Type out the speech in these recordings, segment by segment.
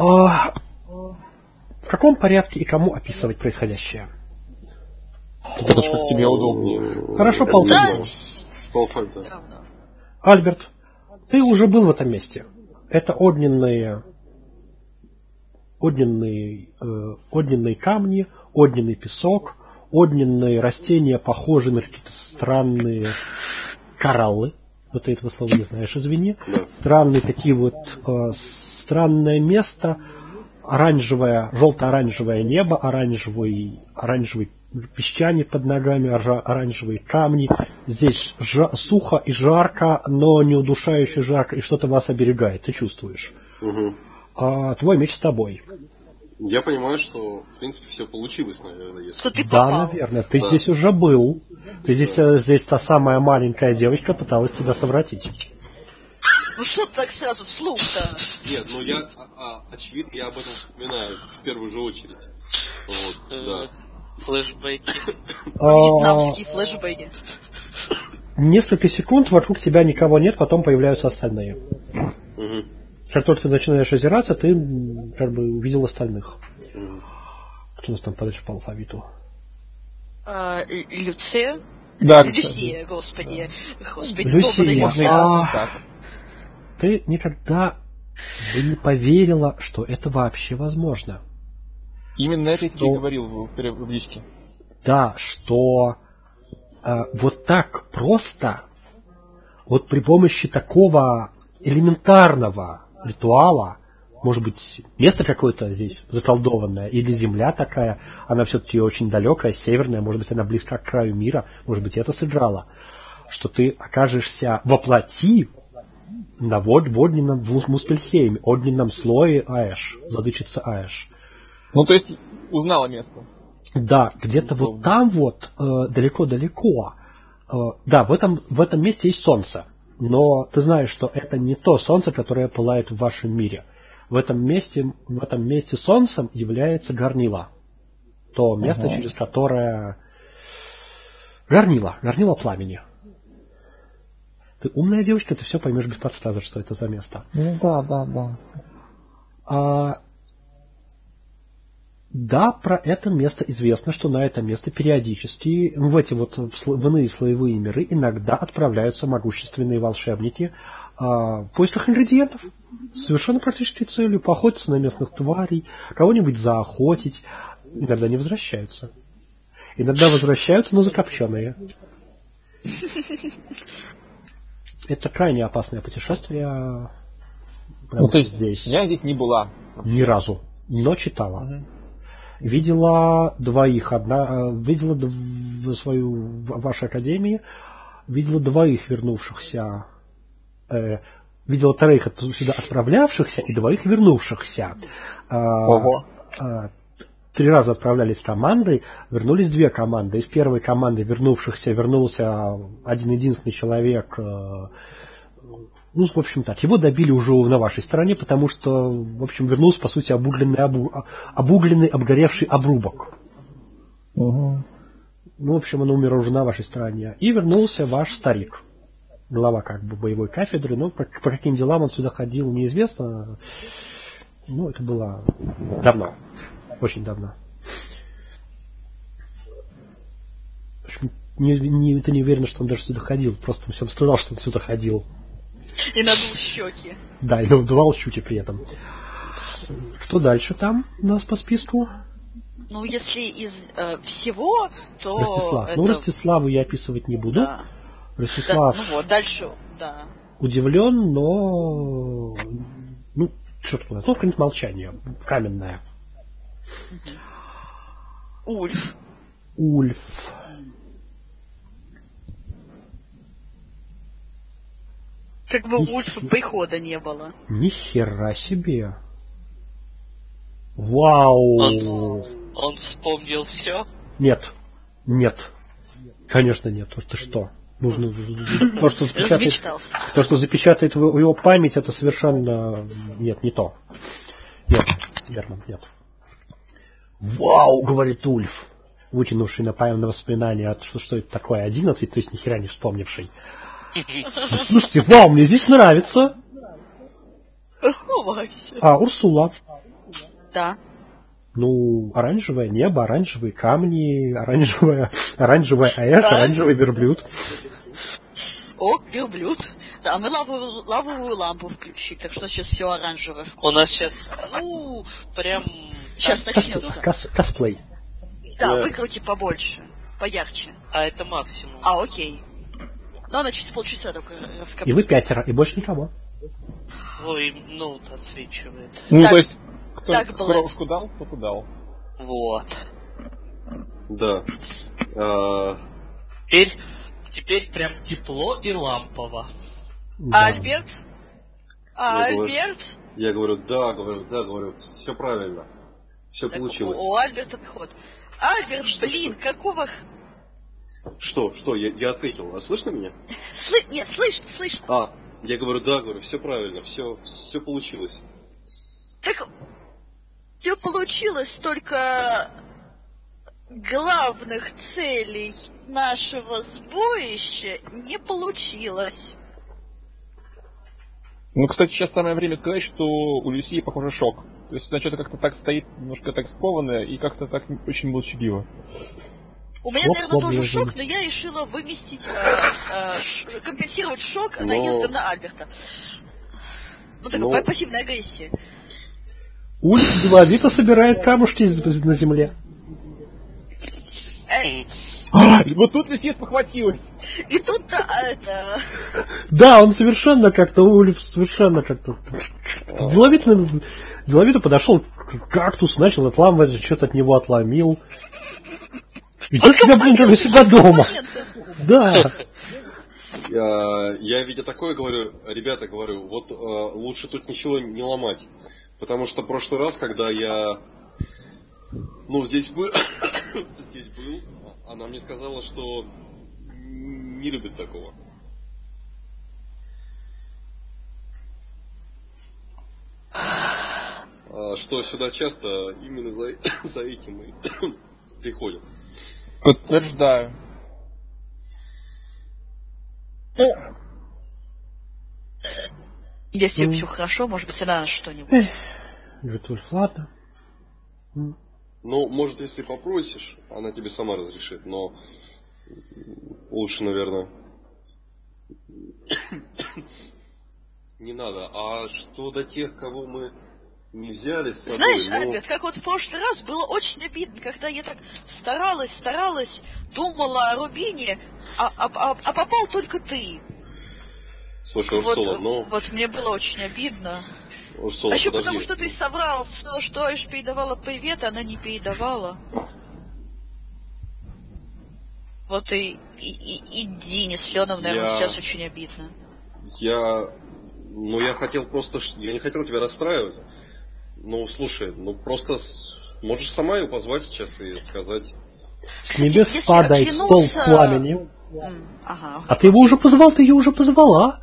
В каком порядке и кому описывать происходящее? Это как тебе удобнее. Хорошо, полфабиту. Альберт, ты уже был в этом месте. Это огненные камни, огненный песок, огненные растения, похожие на какие-то странные кораллы. Вот ты этого слова не знаешь, извини. Странные такие вот, странное место, желто-оранжевое небо, оранжевый песчаник под ногами, оранжевые камни. Здесь сухо и жарко, но не удушающе жарко, и что-то вас оберегает, ты чувствуешь. Угу. Твой меч с тобой. Я понимаю, что, в принципе, все получилось, наверное. Если... Да, наверное. Ты здесь уже был. Ты здесь та самая маленькая девочка пыталась тебя совратить. Ну что ты так сразу вслух-то? Нет, ну я, очевидно, я об этом вспоминаю в первую же очередь. Вот, да. Флэшбэки. Вьетнамские флэшбэки. Несколько секунд вокруг тебя никого нет, потом появляются остальные. Угу. Как только ты начинаешь озираться, ты как бы увидел остальных. Кто у нас там подальше по алфавиту? Люция? Да, Люсия, господи. Люсия. Ты никогда бы не поверила, что это вообще возможно. Именно это я тебе говорил в личке. Да, что вот так просто, вот при помощи такого элементарного ритуала, может быть, место какое-то здесь заколдованное, или земля такая, она все-таки очень далекая, северная, может быть, она близка к краю мира, может быть, это сыграло, что ты окажешься воплоти на огненном Муспельхейме, огненном слое Аэш, владычица Аэш. Ну, то есть, узнала место. Да, где-то вот там вот, далеко-далеко, да, в этом месте есть солнце. Но ты знаешь, что это не то солнце, которое пылает в вашем мире. В этом месте солнцем является горнило. То место, через которое... Горнило пламени. Ты умная девочка, ты все поймешь без подсказок, что это за место. Ну да. Да, про это место известно, что на это место периодически в эти вот в иные слоевые миры иногда отправляются могущественные волшебники в поисках ингредиентов. Совершенно практической целью поохотиться на местных тварей, кого-нибудь заохотить. Иногда не возвращаются. Иногда возвращаются, но закопченные. Это крайне опасное путешествие. Ну, то есть здесь. Я здесь не была. Ни разу. Но читала. Видела двоих. Видела в вашей академии. Видела двоих вернувшихся. Видела троих сюда отправлявшихся и двоих вернувшихся. Ого. 3 раза отправлялись командой, вернулись 2 команды. Из первой команды вернулся один-единственный человек. Ну, в общем так, его добили уже на вашей стороне, потому что, в общем, вернулся, по сути, обугленный, обгоревший обрубок. Угу. Ну, в общем, он умер уже на вашей стороне. И вернулся ваш старик. Глава как бы боевой кафедры, но по каким делам он сюда ходил, неизвестно. Ну, это было давно. Очень давно. В общем, ты не уверен, что он даже сюда ходил. Просто он всем сказал, что он сюда ходил. И надул щеки. Да, и надувал щеки при этом. Что дальше там у нас по списку? Ну, если из всего, то... Ростислав. Это... Ну, Ростиславу я описывать не буду. Да. Ростислав... Да, ну вот, дальше, да. Удивлен, но... Ну, что такое? Ну, какое-нибудь молчание. Каменное. Ульф. Как бы у Ульфа прихода не было. Ни хера себе. Вау. Он вспомнил все? Нет. Конечно нет. Ты что? Нужно... То, что запечатает его память, это совершенно... Нет, не то. Нет, Герман, нет. Вау, говорит Ульф, вытянувший на воспоминания, что это такое, 11, то есть ни хера не вспомнивший. Слушайте, вау, мне здесь нравится. Основайся. Урсула. Да. Ну, оранжевое небо, оранжевые камни, оранжевая АЭС, Да. оранжевый верблюд. О, верблюд. Да, мы лавовую лампу включили, так что сейчас все оранжевое. У нас сейчас, прям... Сейчас начнется. Косплей. Да, Да. выкрути побольше, поярче. А это максимум. Окей. Ну, она через полчаса только раскопается. И вы 5, и больше никого. Ой, отсвечивает. Ну, Так- то есть, кто так было. крошку дал, тот и дал. Вот. Да. Теперь прям тепло и лампово. Да. Альберт? Я говорю- Альберт? Я говорю, все правильно. Все Так, получилось. у Альберта приход. Альберт, блин, какого... Что? Я ответил. А слышно меня? Нет, слышно. Я говорю, все правильно, все получилось. Так, все получилось, только главных целей нашего сборища не получилось. Ну, кстати, сейчас самое время сказать, что у Люсии, похоже, шок. То есть она что-то как-то так стоит, немножко так скованная, и как-то так очень молчаливо. У меня, наверное, тоже шок, но я решила выместить, компенсировать шок наездом на Альберта. Такая пассивная агрессия. Ульф деловито собирает камушки на земле. Вот тут Люсия спохватилась. И тут Да, он совершенно как-то деловито подошел к кактусу, начал отламывать, что-то от него отломил. Веди себя, блин, как у себя дома. Да. Я, видя такое, говорю, ребята, вот лучше тут ничего не ломать. Потому что в прошлый раз, когда я здесь был, она мне сказала, что не любит такого. Что сюда часто именно за этим и приходят. Подтверждаю. Если все хорошо, может быть, она что-нибудь. Говорит, Ульф, ладно. Может, если попросишь, она тебе сама разрешит, но лучше, наверное, не надо. А что до тех, кого мы не взяли с собой? Знаешь, Альберт, как вот в прошлый раз было очень обидно, когда я так старалась, думала о Рубине, а попал только ты. Слушай, Урсула, Вот мне было очень обидно. Урсула, А еще подожди. потому, что ты соврал, что Айш передавала привет, она не передавала. Вот и Дине с Леном, наверное, сейчас очень обидно. Я хотел просто... Я не хотел тебя расстраивать. Слушай, просто можешь сама ее позвать сейчас и сказать... С небес падает столб пламени. Ага. А ты его уже позвал, ты ее уже позвала.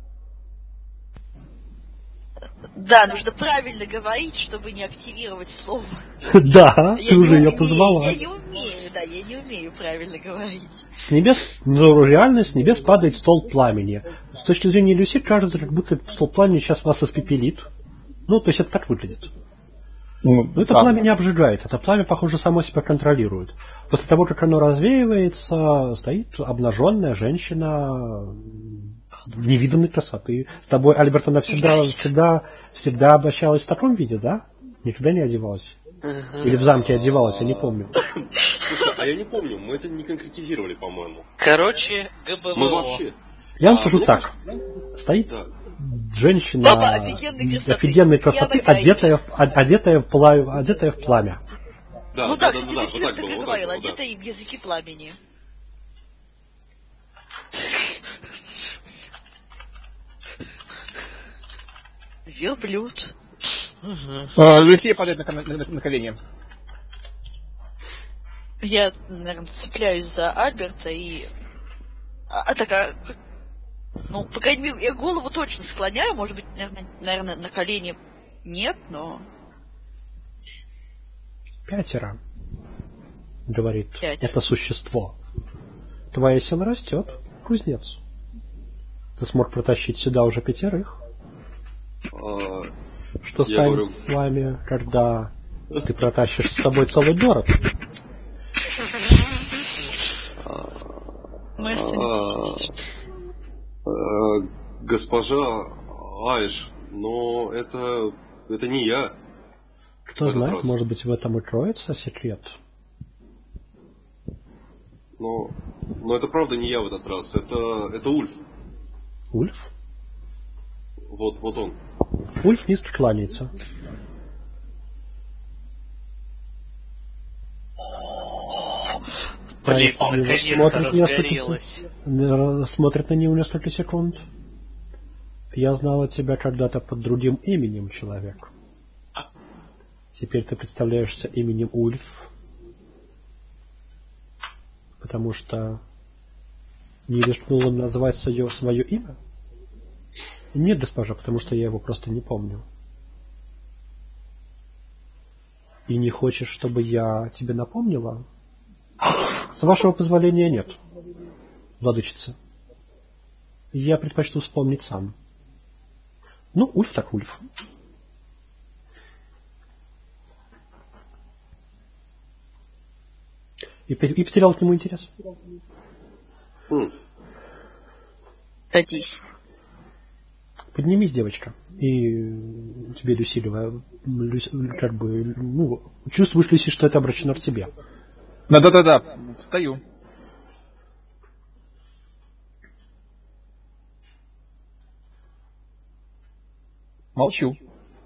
Да, нужно правильно говорить, чтобы не активировать слово. Да, ты уже ее позвала. Я не умею правильно говорить. С небес, реально с небес падает столб пламени. С точки зрения Люси кажется, как будто столб пламени сейчас вас испепелит. То есть это так выглядит. Но это пламя не обжигает, это пламя, похоже, само себя контролирует. После того, как оно развеивается, стоит обнаженная женщина невиданной красоты. С тобой, Альберт, она всегда обращалась в таком виде, да? Никогда не одевалась? Или в замке одевалась, я не помню. Слушай, а я не помню, мы это не конкретизировали, по-моему. Короче, ГБВО. Мы вообще... Я вам скажу так. Стоит женщина офигенной красоты, одетая в пламя. Да, кстати, ты всегда так и говорил, одетая в языки пламени. Верблюд. Люсия падает на колени. Я, наверное, цепляюсь за Альберта и... по крайней мере, я голову точно склоняю, может быть, наверное, на колени нет, но... 5, говорит 5. Это существо. Твоя сила растет, кузнец. Ты смог протащить сюда уже 5. Что станет с вами, когда Ты протащишь с собой целый город. Мы остановились. Госпожа Айш, но это не я. Кто знает, может быть, в этом и кроется секрет. Но это правда не я в этот раз, это Ульф. Ульф? Вот он. Ульф низко кланяется. Блин, наконец-то разгорелось. Смотрит на него несколько секунд. Я знала тебя когда-то под другим именем, человек. Теперь ты представляешься именем Ульф. Потому что не рискнула назвать свое имя? Нет, госпожа, потому что я его просто не помню. И не хочешь, чтобы я тебе напомнила? С вашего позволения нет, владычица. Я предпочту вспомнить сам. Ну, Ульф так Ульф. И потерял к нему интерес. Садись. Поднимись, девочка. И тебе, Люсилева, чувствуешь, Люси, что это обращено к тебе. Да. Встаю. Молчу.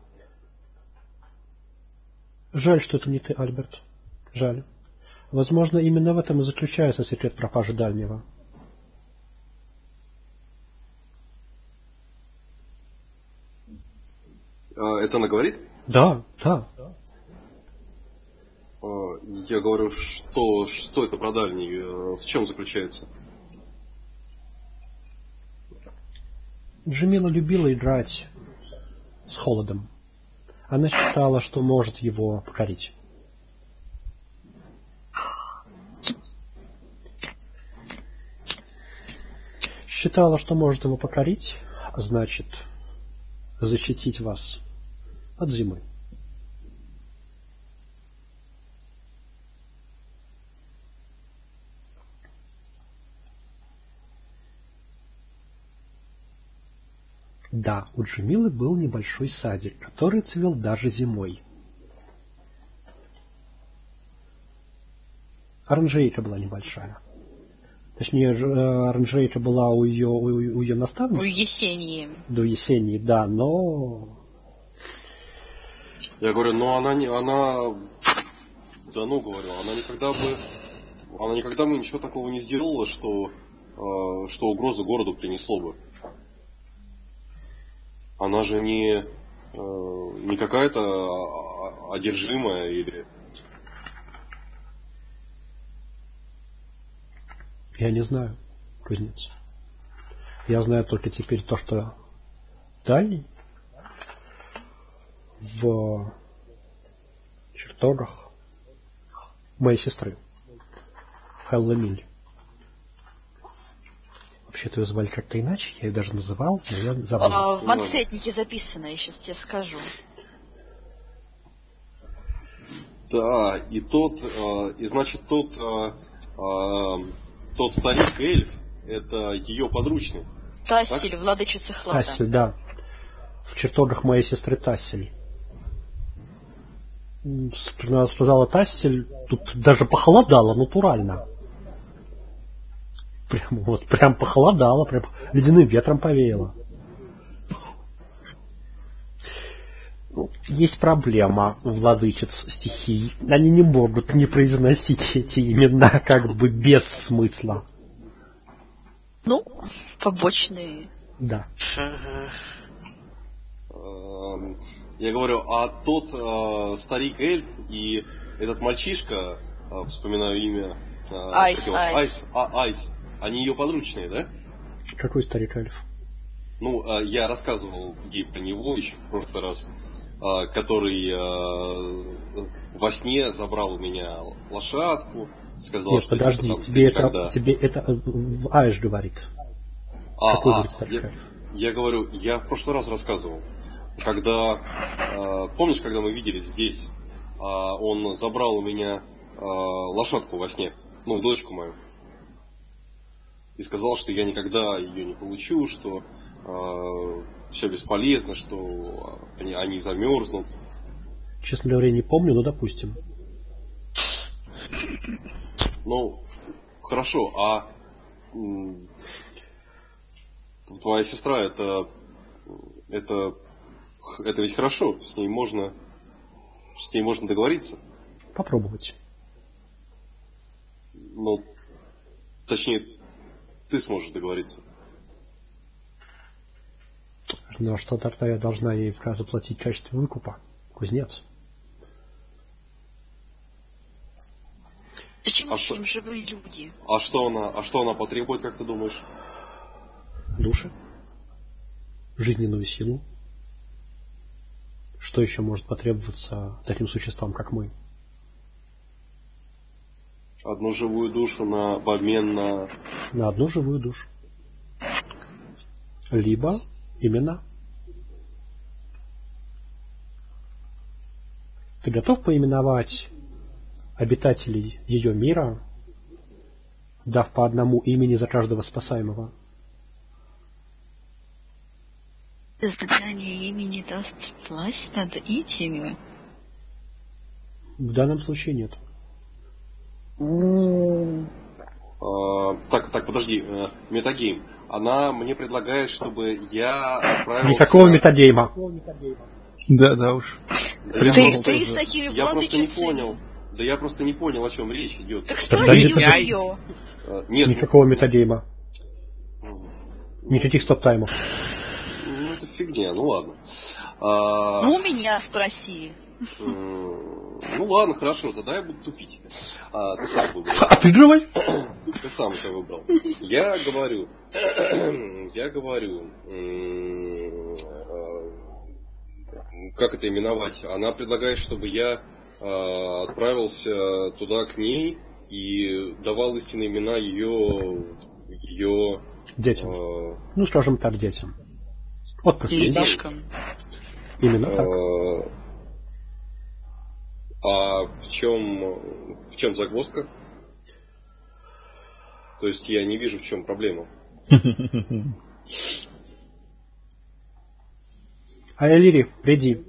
Жаль, что это не ты, Альберт. Жаль. Возможно, именно в этом и заключается секрет пропажи Дальнего. Это она говорит? Да. Я говорю, что это про Дальний? В чем заключается? Джемила любила играть с холодом. Она считала, что может его покорить. Считала, что может его покорить, а значит, защитить вас от зимы. Да, у Джемилы был небольшой садик, который цвел даже зимой. Оранжерейка была небольшая. Точнее, оранжерейка была у ее наставницы. У Есении. До Есении, да, но... Я говорю, она никогда бы ничего такого не сделала, что угрозу городу принесло бы. Она же не какая-то одержимая или... Я не знаю, кузнец. Я знаю только теперь то, что Дальний в чертогах моей сестры в Хеллемиль. Вообще-то ее звали как-то иначе, я ее даже называл, но я забыл. В Мансетнике записано, я сейчас тебе скажу. Да, и значит тот старик-эльф, это ее подручный. Тассель, владычица Хлада. Тассель, да. В чертогах моей сестры Тассель. Когда сказала Тассель, тут даже похолодало натурально. Прям похолодало, прям ледяным ветром повеяло. Есть проблема у владычиц стихий. Они не могут не произносить эти имена как бы без смысла. Ну, побочные. Да. Я говорю, а тот старик-эльф и этот мальчишка, вспоминаю имя... Айс, они ее подручные, да? Какой старик-эльф? Ну, я рассказывал ей про него еще в прошлый раз, который во сне забрал у меня лошадку, сказал, нет, что... подожди, тебе это Айш говорит. Какой говорит старик-эльф? Я говорю, я в прошлый раз рассказывал, когда... помнишь, когда мы виделись здесь, он забрал у меня лошадку во сне, ну, дочку мою. И сказал, что я никогда ее не получу, что все бесполезно, что они замерзнут. Честно говоря, не помню, но допустим. Ну, хорошо, а твоя сестра, это ведь хорошо, с ней можно договориться. Попробовать. Ну, точнее, ты сможешь договориться. Ну, а что тогда я должна ей заплатить в качестве выкупа? Кузнец. Зачем им живые люди? А что она потребует, как ты думаешь? Души. Жизненную силу. Что еще может потребоваться таким существам, как мы? Одну живую душу в обмен на... На одну живую душу. Либо имена. Ты готов поименовать обитателей ее мира, дав по одному имени за каждого спасаемого? Создание имени даст власть над этими? В данном случае нет. Так, подожди, метагейм. Она мне предлагает, чтобы я отправился... Никакого метагейма. Да уж. Да ты с такими я просто не владычицами. понял. Да я просто не понял, о чем речь идет. Так спроси у нее. Нет. Никакого метагейма. Никаких стоп-таймов. Ну, это фигня, ну ладно. Ну, у меня спроси. Ну ладно, хорошо, тогда я буду тупить. Ты сам выбрал. А ты живой? Ты сам это выбрал. Я говорю, как это именовать? Она предлагает, чтобы я отправился туда к ней и давал истинные имена ее детям. Ну, скажем так, детям. Детишкам. Именно так. А в чем загвоздка? То есть я не вижу, в чем проблема. Айлири, приди.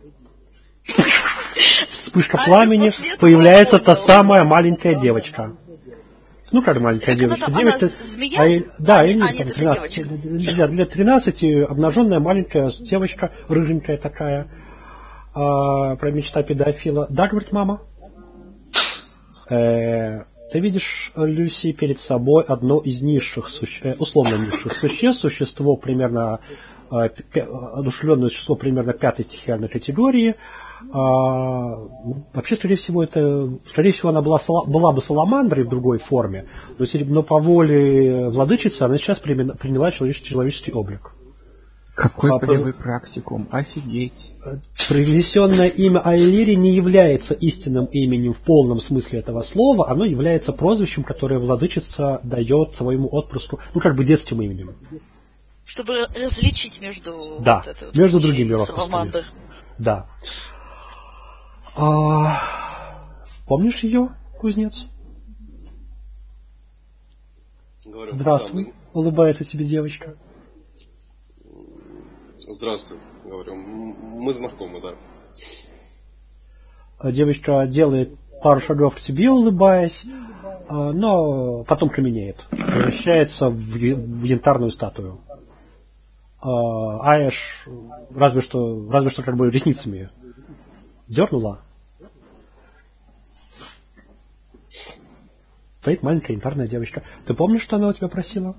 Вспышка пламени, появляется та самая маленькая девочка. Ну, как маленькая девочка. Девочка. Змея? Да, нет, 13, лет 13, обнаженная маленькая девочка, рыженькая такая. Про мечта педофила. Да, говорит мама? Ты видишь, Люси, перед собой одно из низших, условно низших существ, существо примерно, одушевленное существо примерно 5-й стихиальной категории. Вообще, скорее всего, она была бы саламандрой в другой форме, но по воле владычицы она сейчас приняла человеческий облик. Какой полевой практикум, офигеть. Произнесенное имя Айлири не является истинным именем в полном смысле этого слова, оно является прозвищем, которое владычица дает своему отпрыску, детским именем. Чтобы различить между... Да, между другими саламандр. Да. Помнишь ее, кузнец? Говорю, здравствуй, улыбается тебе девочка. Здравствуй, говорю. Мы знакомы, да. Девочка делает пару шагов к тебе, улыбаясь, но потом каменеет. Превращается в янтарную статую. Аэш разве что ресницами дернула. Стоит маленькая янтарная девочка. Ты помнишь, что она у тебя просила?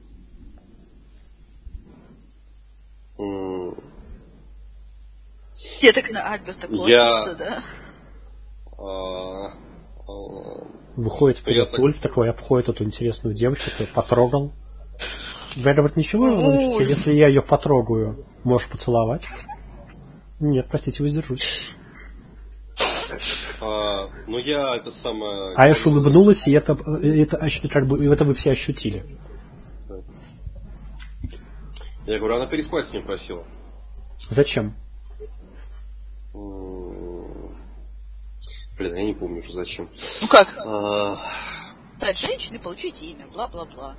Я так на Альберта плотится, да? Выходит вперед Ульф такой, обходит эту интересную девочку, такой, потрогал. Говорит, ничего, если я ее потрогаю, можешь поцеловать? Нет, простите, воздержусь. Ну я это самое... Аэш улыбнулась, и это вы все ощутили. Я говорю, она переспать с ним просила. Зачем? Блин, я не помню уже зачем. Ну как? Стать женщиной, получить имя, бла-бла-бла.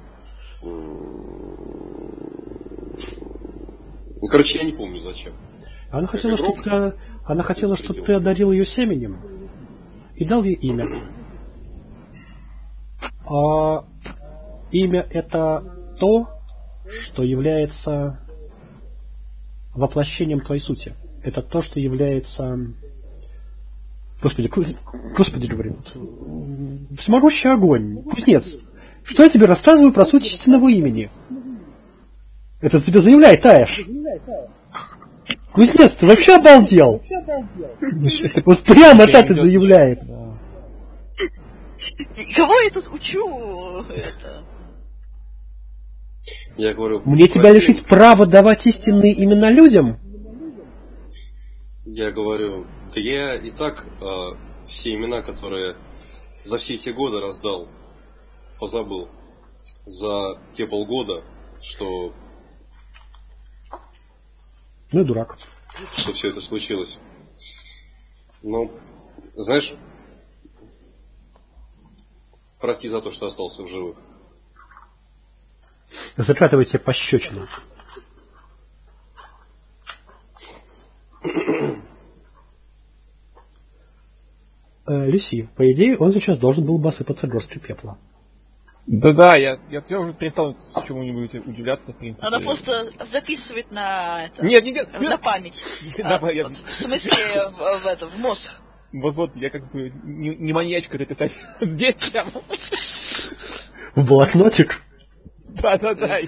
Ну, короче, я не помню зачем. Она хотела, чтобы ты одарил ее семенем и дал ей имя. А имя — это то, что является воплощением твоей сути. Это то, что является... Господи, говорю, всемогущий огонь, кузнец. Что я тебе рассказываю про суть истинного имени? Это тебе заявляет Таэш. Кузнец, ты вообще обалдел? Вот прямо так и заявляет. Кого я тут учу? Это? Я говорю, мне тебя лишить права давать истинные имена людям? Я говорю, да я и так все имена, которые за все эти годы раздал, позабыл. За те полгода, что... Ну и дурак. Что все это случилось. Но, знаешь, прости за то, что остался в живых. Закатывайте пощечину. Люси, по идее, он сейчас должен был бы осыпаться горсткой пепла. Да-да, я уже перестал чему-нибудь удивляться, в принципе. Надо просто записывать на это. Нет. На память. В смысле, в мозг. Вот, я как бы не маньячка это писать здесь прямо. В блокнотик? Да.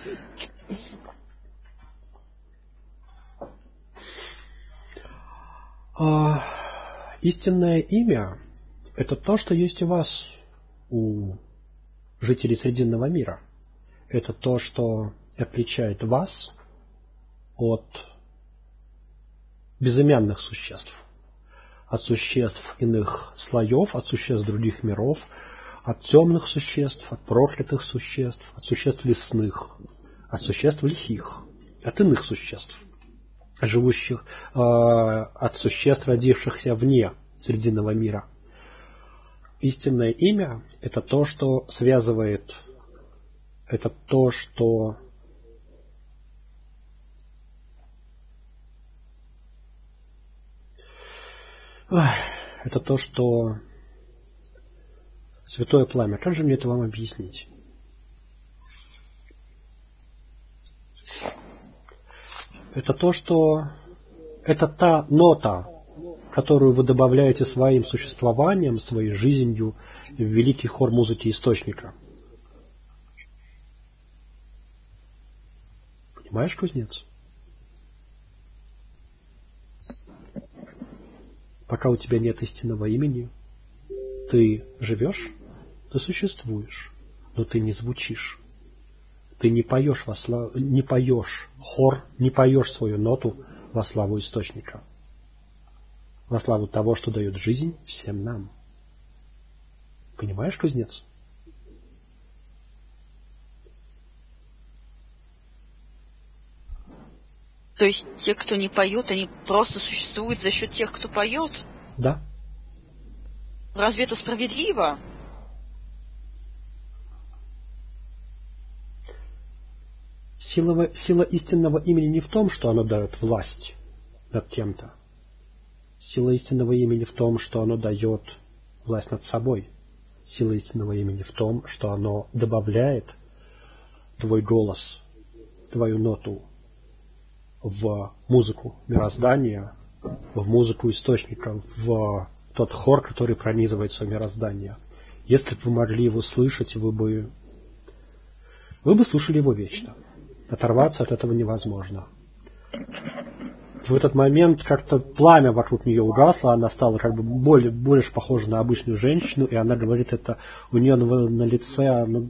Истинное имя — это то, что есть у вас, у жителей Срединного мира. Это то, что отличает вас от безымянных существ. От существ иных слоев, от существ других миров, от темных существ, от проклятых существ, от существ лесных, от существ лихих, от иных существ, живущих, от существ, родившихся вне Срединного мира. Истинное имя — это то, что связывает, это то, что это то, что святое пламя. Как же мне это вам объяснить? Это то, что это та нота, которую вы добавляете своим существованием, своей жизнью в великий хор музыки Источника. Понимаешь, кузнец? Пока у тебя нет истинного имени, ты живешь, ты существуешь, но ты не звучишь. Ты не поешь хор, не поешь свою ноту во славу Источника. Во славу того, что дает жизнь всем нам. Понимаешь, кузнец? То есть те, кто не поют, они просто существуют за счет тех, кто поет? Да. Разве это справедливо? Сила истинного имени не в том, что оно дает власть над кем-то. Сила истинного имени в том, что оно дает власть над собой. Сила истинного имени в том, что оно добавляет твой голос, твою ноту в музыку мироздания, в музыку Источника, в тот хор, который пронизывает все мироздание. Если бы вы могли его слышать, вы бы слушали его вечно. Оторваться от этого невозможно. В этот момент как-то пламя вокруг нее угасло, она стала как бы больше похожа на обычную женщину, и она говорит это, у нее на лице,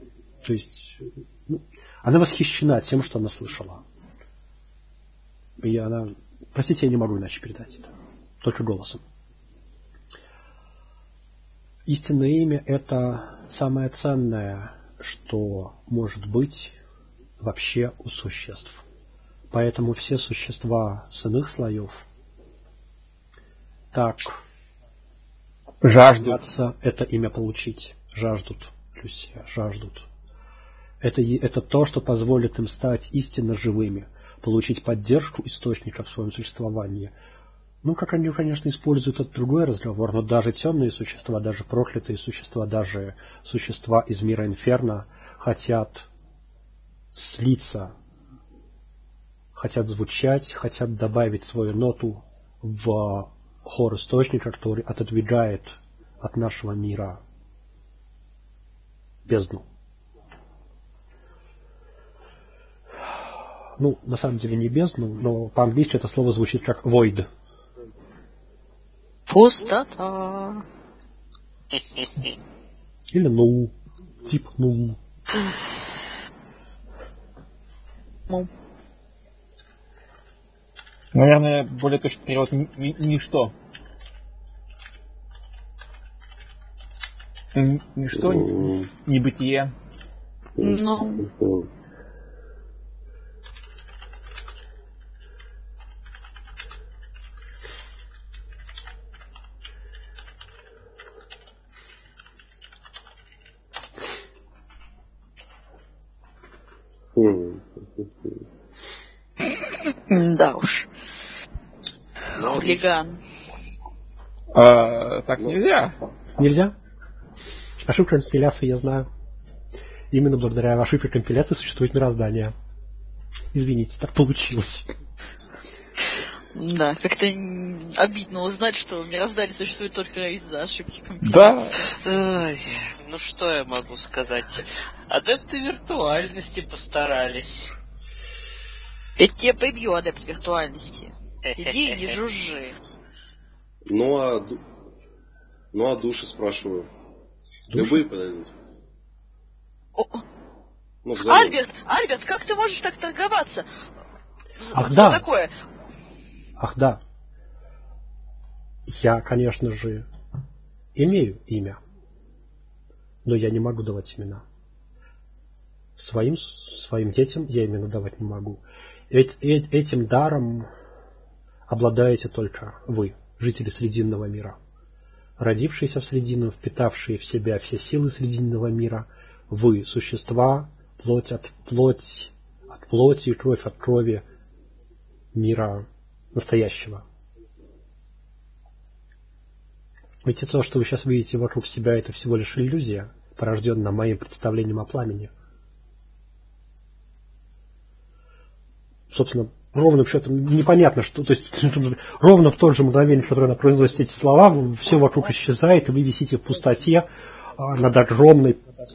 она восхищена тем, что она слышала. И она, простите, я не могу иначе передать это, только голосом. Истинное имя — это самое ценное, что может быть вообще у существ. Поэтому все существа с иных слоев так Жаждут. Это имя получить. Жаждут, Люсия, жаждут. Это то, что позволит им стать истинно живыми, получить поддержку источника в своем существовании. Ну, как они, конечно, используют, это другой разговор, но даже темные существа, даже проклятые существа, даже существа из мира Инферно хотят слиться, хотят звучать, хотят добавить свою ноту в хор источника, который отодвигает от нашего мира бездну. Ну, на самом деле не бездну, но по-английски это слово звучит как void. Пустота. Или ну, типа ну. Наверное, более точный перевод ничто. Ничто, небытие. Ну. Да уж. Хулиган. Так нельзя. Нельзя? Ошибка компиляции я знаю. Именно благодаря ошибке компиляции существует мироздание. Извините, так получилось. Да, как-то обидно узнать, что мироздание существует только из-за ошибки компиляции. Да. Ой, ну что я могу сказать? Адепты виртуальности постарались. Я тебя побью, адепт виртуальности. Иди и не жужжи. Ну а души спрашиваю. Любые подойдут. Ну, Альберт, как ты можешь так торговаться? Ах, что да. такое? Ах да. Я, конечно же, имею имя. Но я не могу давать имена. Своим детям я имена давать не могу. Ведь этим даром обладаете только вы, жители Срединного мира. Родившиеся в Срединном, впитавшие в себя все силы Срединного мира, вы, существа, плоть от плоти и кровь от крови мира настоящего. Ведь то, что вы сейчас видите вокруг себя, это всего лишь иллюзия, порожденная моим представлением о пламени. Собственно, ровным счетом непонятно, что, то есть ровно в тот же мгновение, в которое она произносит эти слова, все вокруг исчезает, и вы висите в пустоте над огромным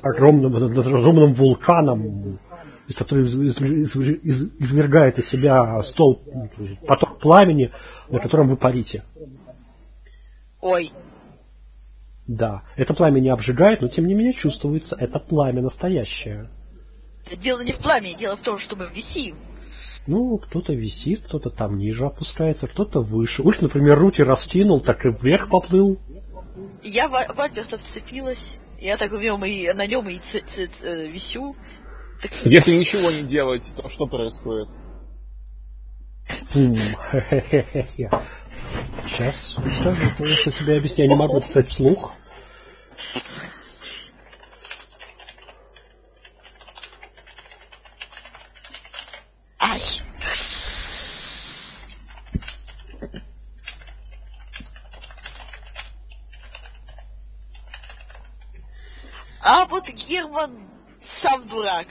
вулканом, который извергает из себя столб, поток пламени, на котором вы парите. Ой. Да, это пламя не обжигает, но тем не менее чувствуется, это пламя настоящее. Дело не в пламени, дело в том, что мы висим. Ну, кто-то висит, кто-то там ниже опускается, кто-то выше. Ульф, например, руки раскинул, так и вверх поплыл. Я в Альберта вцепилась, я так на нем и висю. Так... Если ничего не делать, то что происходит? Сейчас скажу, потому что тебе объяснять не могу сказать вслух. Ай! А вот Герман сам дурак.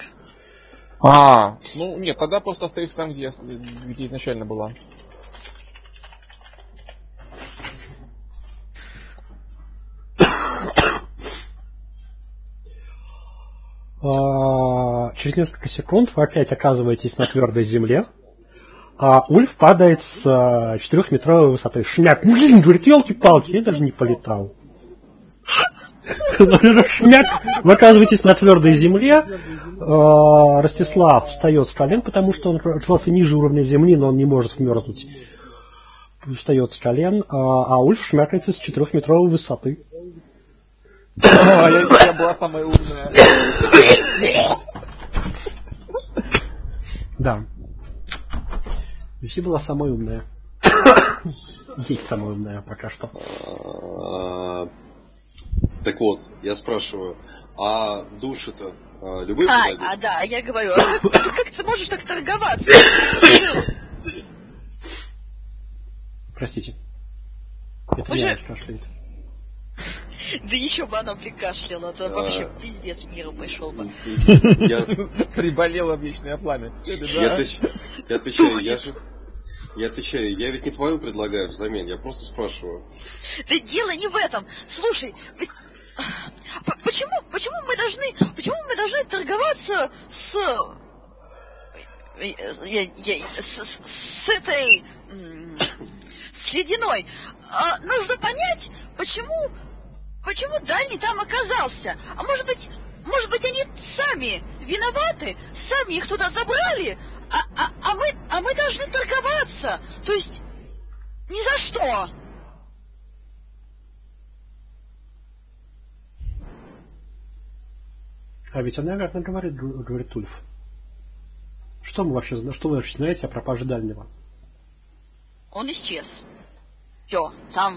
Ну нет, тогда просто остаюсь там, где изначально была. Через несколько секунд вы опять оказываетесь на твердой земле, а Ульф падает с 4-метровой высоты. Шмяк! Говорит, елки-палки, я даже не полетал. Шмяк! Вы оказываетесь на твердой земле. Ростислав встает с колен, потому что он оказался ниже уровня земли, но он не может вмерзнуть. Встает с колен, а Ульф шмякается с 4-метровой высоты. Я была самая умная. Да. Люси была самая умная. есть самое умное пока что. Так вот, я спрашиваю, а души-то любые подойдут? Да, я говорю, как ты можешь так торговаться? Простите. Это я кашляет. Да еще бы она прикашляла, это вообще пиздец миру пошел бы. Приболело вечное пламя. Я отвечаю, я ведь не твою предлагаю взамен, я просто спрашиваю. Да дело не в этом. Слушай, ведь почему мы должны торговаться с этой с ледяной? Нужно понять, почему Дальний там оказался. А может быть они сами виноваты, сами их туда забрали, а мы должны торговаться. То есть ни за что. А ведь она верно говорит Ульф. Что вы вообще знаете о пропаже Дальнего? Он исчез. Все, там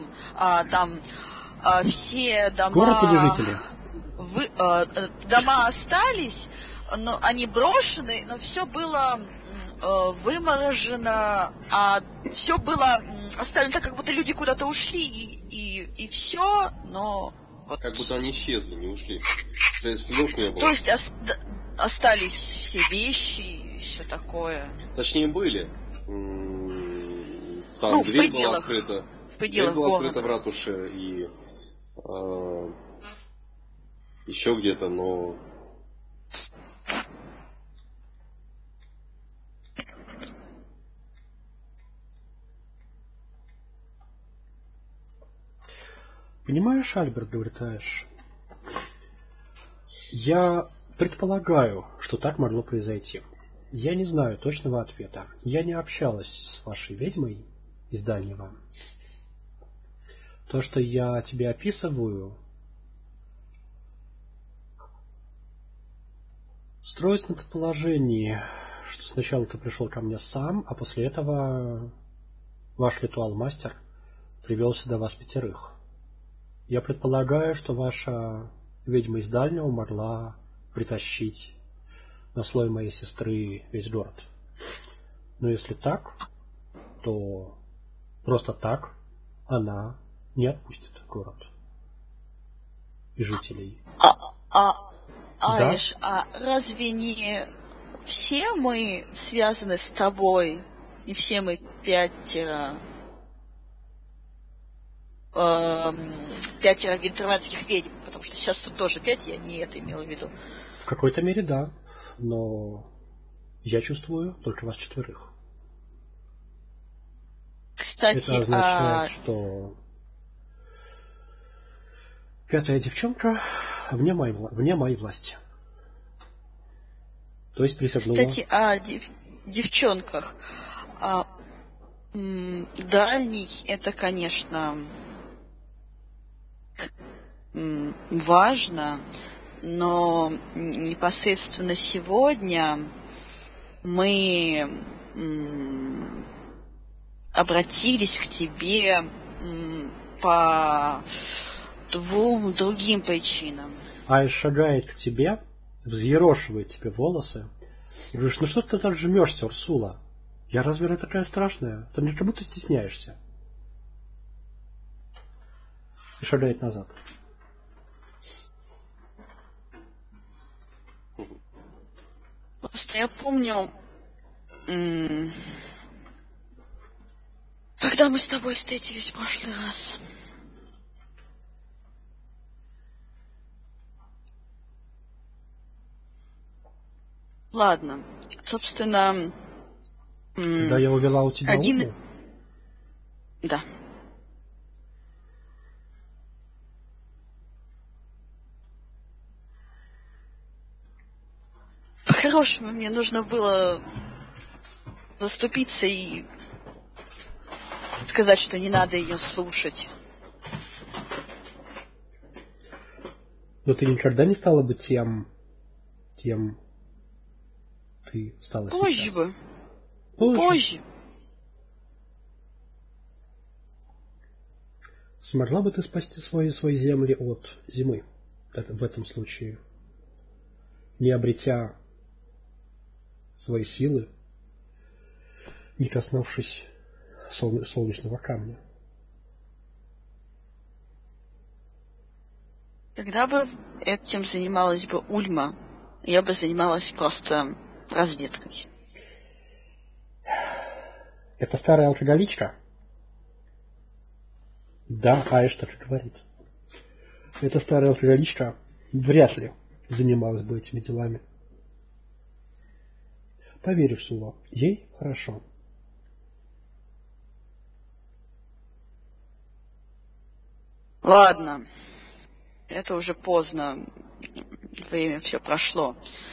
все дома... Город или жители? Дома остались, но они брошены, но все было выморожено, а все было оставлено так, как будто люди куда-то ушли, и все, но... Вот. Как будто они исчезли, не ушли. Следов не было. То есть остались все вещи и все такое. Точнее, были. Там дверь была открыта. В пределах дверь была города. Открыта в ратуше и еще где-то, но... Понимаешь, Альберт, говорит Айш, я предполагаю, что так могло произойти. Я не знаю точного ответа. Я не общалась с вашей ведьмой из Дальнего. То, что я тебе описываю, строится на предположении, что сначала ты пришел ко мне сам, а после этого ваш ритуал-мастер привел сюда вас 5. Я предполагаю, что ваша ведьма из Дальнего могла притащить на слой моей сестры весь город. Но если так, то просто так она не отпустит город и жителей. Аиш, а разве не все мы связаны с тобой? И все мы 5 винтернадских ведьм, потому что сейчас тут тоже 5, я не это имела в виду. В какой-то мере да, но я чувствую только вас 4. Кстати, это означает, что 5-я девчонка вне моей власти. То есть присягнула. Кстати, о девчонках. Дальний — это, конечно, важно, но непосредственно сегодня мы обратились к тебе по 2 другим причинам. Айш шагает к тебе, взъерошивает тебе волосы и говоришь, ну что ты так жмешься, Урсула? Я разве такая страшная? Ты мне как будто стесняешься. И шагает назад. Просто я помню, когда мы с тобой встретились в прошлый раз. Ладно, собственно... Когда я увела у тебя Ольгу? Да. По-хорошему, мне нужно было заступиться и сказать, что не надо ее слушать. Но ты никогда не стала бы тем ты стала Позже сейчас. бы. Позже. Смогла бы ты спасти свои земли от зимы в этом случае, не обретя свои силы, не коснувшись солнечного камня? Когда бы этим занималась бы Ульма, я бы занималась просто разведкой. Это старая алкоголичка? Да, Аиш так и говорит. Эта старая алкоголичка вряд ли занималась бы этими делами. Поверишь, Сула, ей хорошо. Ладно. Это уже поздно. Время все прошло.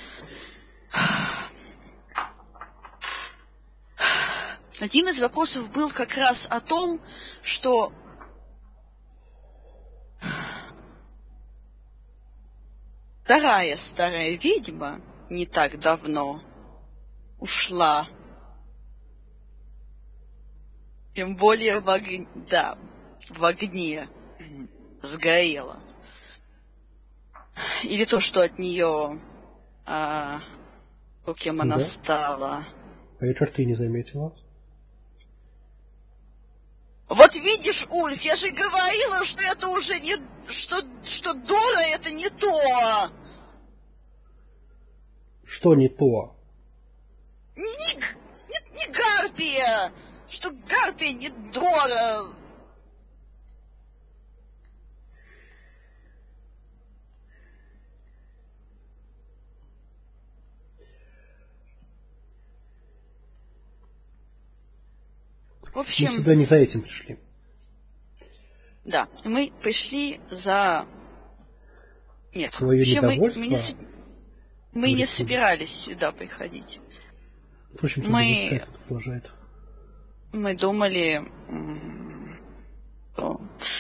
Один из вопросов был как раз о том, что вторая старая ведьма не так давно ушла. Тем более в огне сгорела. Или то, что от нее кем она стала. А это ты не заметила? Вот видишь, Ульф, я же говорила, что это уже не... Что Дора это не то. Что не то? Не Гарпия. Что Гарпия не Дора. В общем... Мы сюда не за этим пришли. Да, мы пришли за... Нет, твое вообще недовольство? мы не собирались сюда приходить. Впрочем, мы продолжает. Мы думали... что...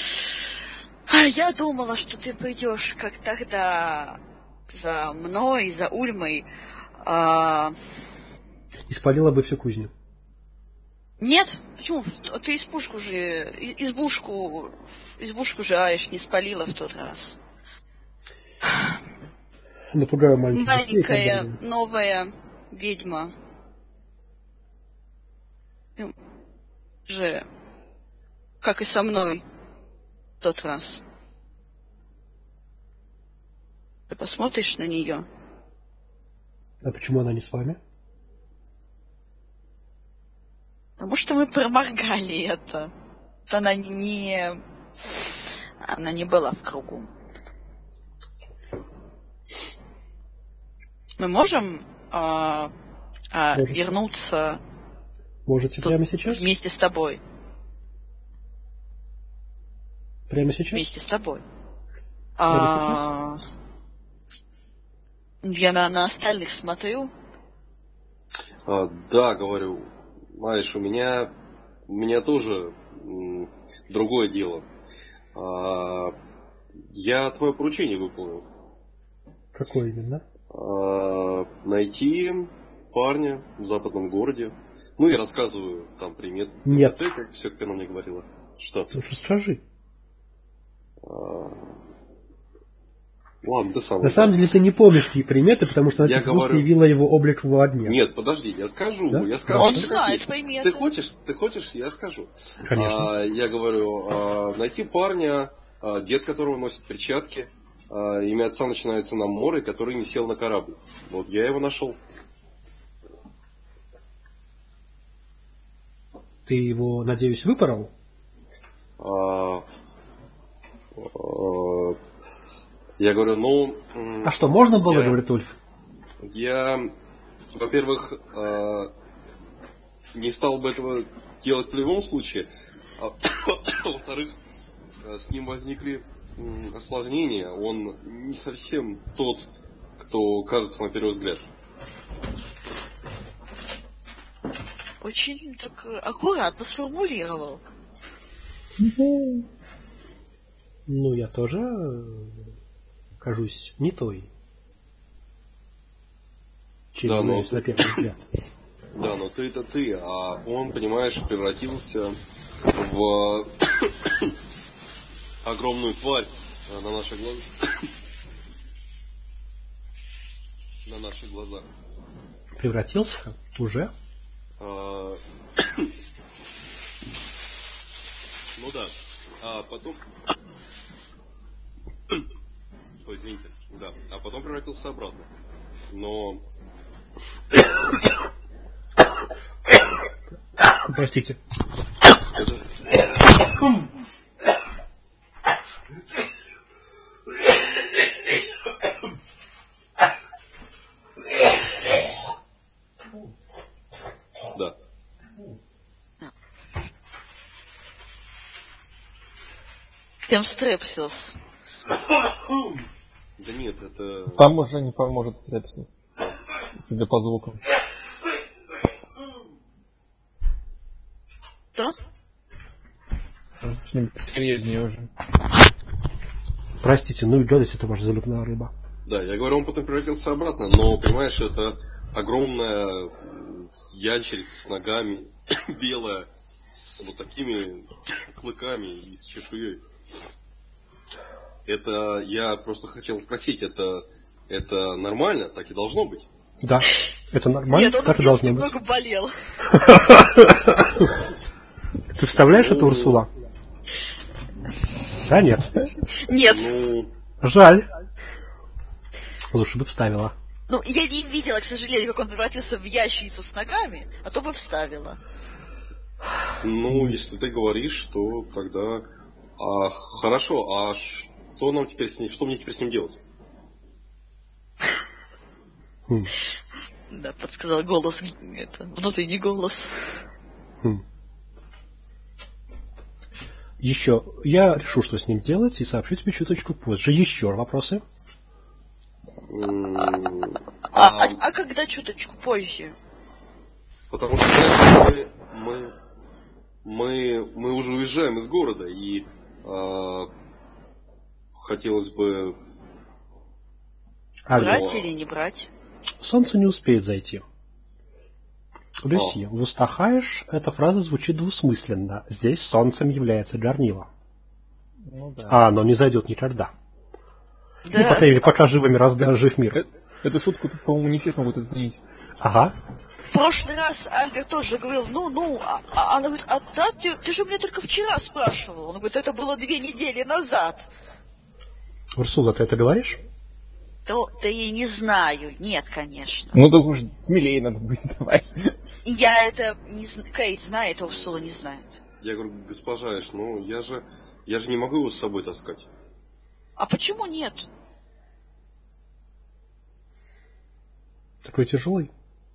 Я думала, что ты пойдешь, как тогда, за мной, за Ульмой. И спалила бы всю кузню. Нет, почему? Ты избушку же Аиш не спалила в тот раз. Напугаю маленькая новая ведьма. Же, как и со мной в тот раз. Ты посмотришь на нее. А почему она не с вами? Потому что мы проморгали это. Она не была в кругу. Мы можем вернуться. Можете прямо сейчас? Вместе с тобой. Прямо сейчас? Вместе с тобой. Я на остальных смотрю. Да, говорю. Знаешь, у меня тоже другое дело. Я твое поручение выполнил. Какое именно? Найти парня в западном городе. Ну, я рассказываю там приметы. Нет. Ты, как все, как она мне говорила. Что? Ну, что скажи. Ладно, ты сам. На самом деле ты не помнишь какие приметы, потому что она просто явила его облик в огне. Нет, подожди, я скажу. Да? Я скажу. Он знает приметы. Ты хочешь, я скажу. Конечно. Я говорю, найти парня, дед которого носит перчатки, имя отца начинается на море, который не сел на корабль. Вот я его нашел. Ты его, надеюсь, выпорол? Я говорю, ну... А что, можно было, говорит Ульф? Я, во-первых, не стал бы этого делать в любом случае. А во-вторых, с ним возникли осложнения. Он не совсем тот, кто кажется на первый взгляд. Очень так аккуратно сформулировал. Ну, я тоже кажусь не той, чем являюсь на первый взгляд. Да, но ты-то ты, а он, понимаешь, превратился в огромную тварь на наши глаза. На наши глаза. Превратился? Уже? Ну да. А потом... Ой, извините. Да. А потом превратился обратно. Но... Простите. Да. Стрепсилс. Да нет, это... Там уже не поможет стрепсилс. Судя по звукам. Да? Что-нибудь серьезнее уже. Простите, ну и гадость, это ваша залюбная рыба. Да, я говорю, он потом превратился обратно, но, понимаешь, это огромная ящерица с ногами, белая, с вот такими клыками и с чешуей. Это, я просто хотел спросить, это нормально? Так и должно быть? Да, это нормально, Нет, он так и в должно детстве быть. много болел. Ты вставляешь это, Урсула? Да, нет. Нет. Ну, Жаль. Лучше бы вставила. Ну, я не видела, к сожалению, как он превратился в ящерицу с ногами, а то бы вставила. ну, если ты говоришь, то тогда... хорошо, а что нам теперь с ним, что мне теперь с ним делать? Да, подсказал голос, внутренний голос. Еще, я решу, что с ним делать, и сообщу тебе чуточку позже. Еще вопросы? А когда чуточку позже? Потому что знаешь, мы уже уезжаем из города, и хотелось бы... Брать или не брать? Солнце не успеет зайти. Люси, в Устахаеш эта фраза звучит двусмысленно. Здесь солнцем является Джарнила. Ну да. А оно не зайдет никогда. Да. Ну, по крайней мере, пока жив мир. Эту шутку, по-моему, не все смогут оценить. Ага. В прошлый раз Альберт тоже говорил, она говорит, да, ты же меня только вчера спрашивал. Он говорит, это было 2 недели назад. Урсула, ты это говоришь? Да я не знаю, нет, конечно. Ну так уж смелее надо быть, давай. Я это не знаю, Кейт знает, а Урсула не знает. Я говорю, госпожа Эш, ну я же не могу его с собой таскать. А почему нет? Такой тяжелый.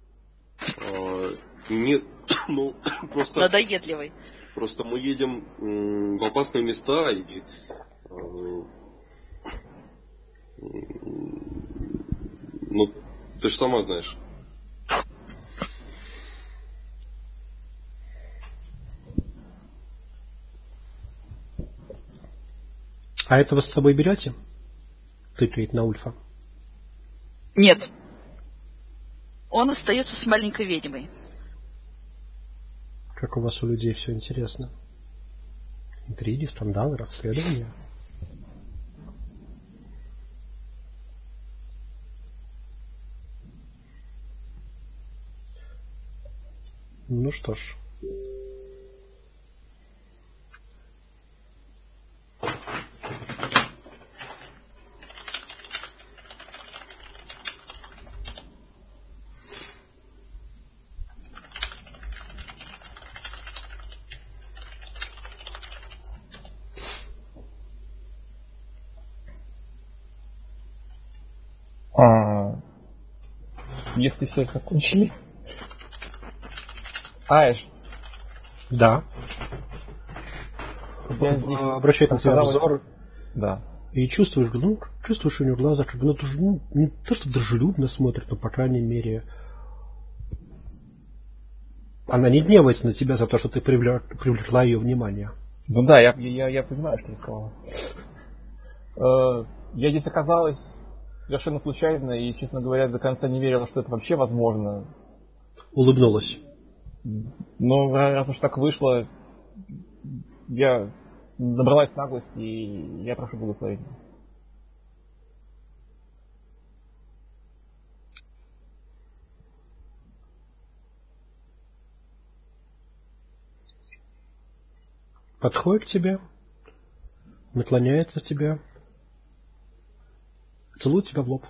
Нет, ну просто... Надоедливый. Просто мы едем в опасные места и... Ну, ты же сама знаешь. А этого с собой берете? Тыкает на Ульфа. Нет. Он остается с маленькой ведьмой. Как у вас у людей все интересно. Интриги, скандалы, расследования. Ну что ж. Если все их закончили. Аэш. Да. Я здесь обращает на тебя показалось- взор. Да. И чувствуешь у нее глаза, как бы, ну, тоже, не то, что дружелюбно смотрит, но, по крайней мере, она не гневается на тебя за то, что ты привлекла ее внимание. Ну да, я понимаю, что ты сказала. Я здесь оказалась совершенно случайно и, честно говоря, до конца не верила, что это вообще возможно. Улыбнулась. Но раз уж так вышло, я набралась наглости, и я прошу благословения. Подходит к тебе, наклоняется к тебе, целует тебя в лоб.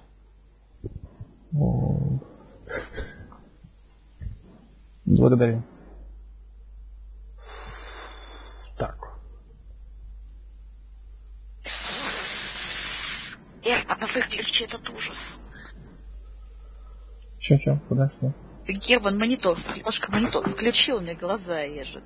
Благодарю. Так. Герман, выключи этот ужас. Чё? Куда? Что? Герман, монитор, немножко монитор включил, мне глаза режет.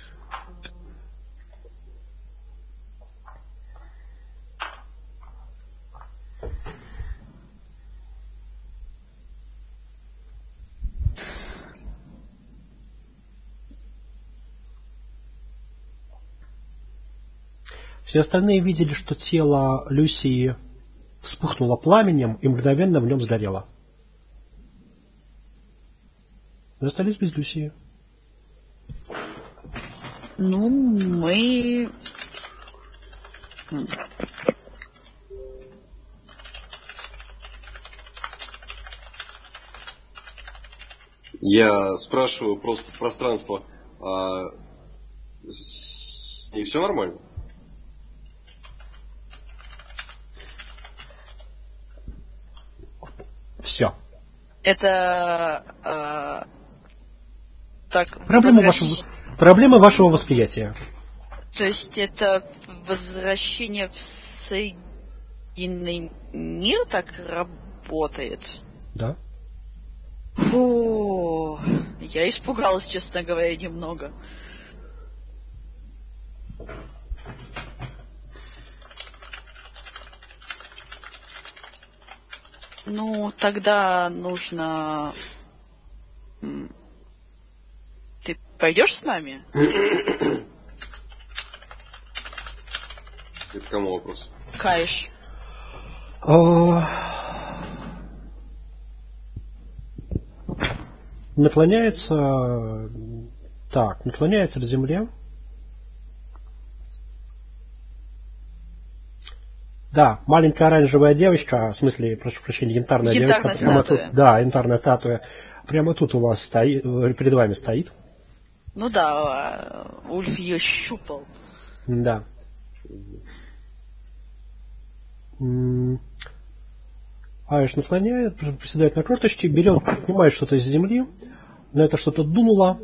Все остальные видели, что тело Люсии вспыхнуло пламенем и мгновенно в нем сгорело. Вы остались без Люсии. Ну, мы... Я спрашиваю просто в пространство, с ней все нормально? Все. Это... так... Проблема вашего восприятия. То есть это возвращение в Срединный мир так работает? Да. Фу, я испугалась, честно говоря, немного. Ну, тогда нужно... Ты пойдешь с нами? Это кому вопрос? Каиш. Наклоняется к земле. Да, маленькая оранжевая девочка, в смысле, прошу прощения, янтарная девочка. Прямо тут, да, янтарная статуя. Прямо тут у вас стоит, перед вами стоит. Ну да, Ульф ее щупал. Да. Аиш наклоняет, приседает на корточки, берет, поднимает что-то из земли, на это что-то дунуло.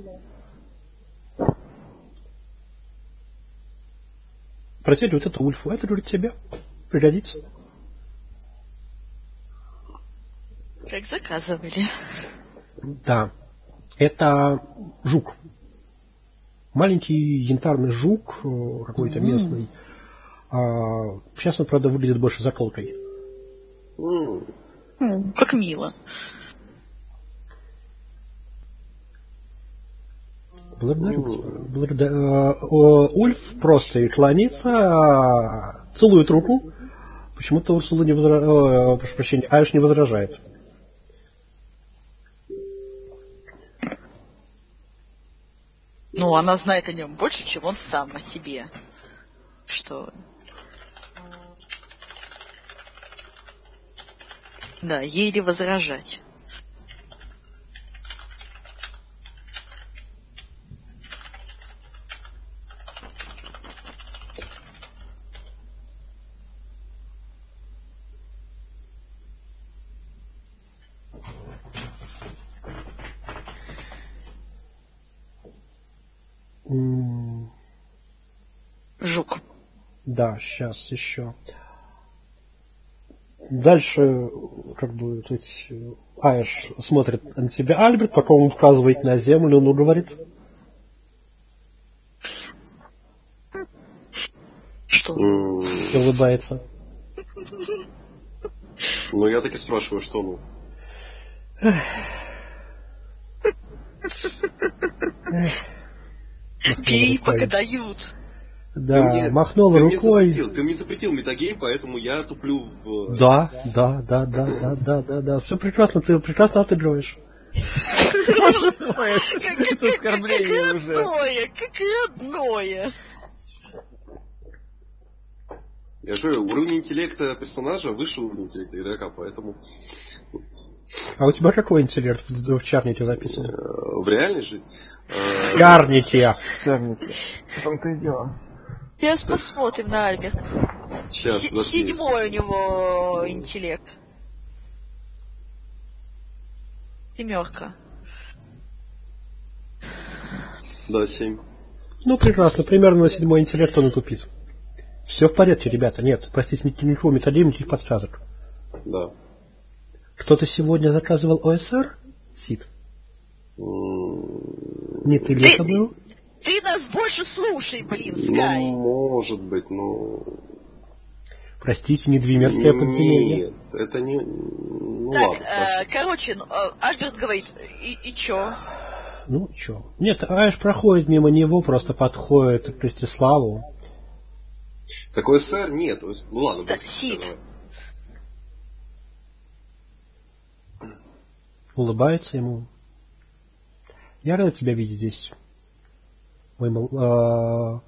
Протягивает это Ульфу. Это, говорит, тебе пригодится. Как заказывали. Да. Это жук. Маленький янтарный жук, какой-то местный. Сейчас он, правда, выглядит больше заколкой. Как мило. Благодарю. Ульф просто и клонится, целует руку. Почему-то Урсула не возражает. Прошу прощения, Аиш не возражает. Ну, она знает о нем больше, чем он сам о себе. Что... Да, ей ли возражать? Жук. Да, сейчас еще. Дальше, как бы, Аиш смотрит на тебя, Альберт, пока он указывает на землю, он говорит. Что? И улыбается. Ну, я таки спрашиваю, что ну. Пей, пока дают. Да, махнул рукой. Ты мне запретил метагейм, поэтому я туплю в... Да. Все прекрасно, ты прекрасно отыгрываешь. Это оскорбление уже. Как родное. Я же говорю, уровень интеллекта персонажа выше уровня интеллекта игрока, поэтому... А у тебя какой интеллект в Чарните записан? В реальной жизни? Чарните! В том-то и дело. Сейчас посмотрим на Альберт. Сейчас, подожди. 7-й у него интеллект. 7. Да, 7. Ну, прекрасно. Примерно на 7-й интеллект он и тупит. Все в порядке, ребята. Нет, простите, никакого методизма, никаких подсказок. Да. Кто-то сегодня заказывал ОСР? Сид? Не ты ли это был? Ты нас больше слушай, блин, Скай. Ну, может быть, но... Простите, не двимерское подземелье. Нет, это не... Ну Так, ладно, хорошо. короче, Альберт говорит, и чё? Ну, чё? Нет, Айш проходит мимо него, просто подходит к Ростиславу. Такой сэр нет. Ну ладно, Так, бог с Сид. ним, Улыбается ему. Я рад тебя видеть здесь. Она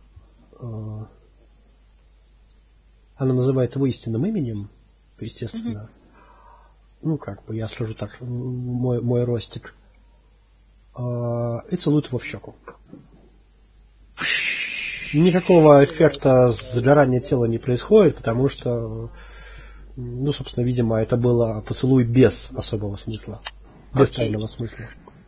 называет его истинным именем, естественно. Ну, как бы, я скажу так, мой ростик. И целует его в щеку. Никакого эффекта сгорания тела не происходит, потому что, ну, собственно, видимо, это было поцелуй без особого смысла. Без тайного смысла.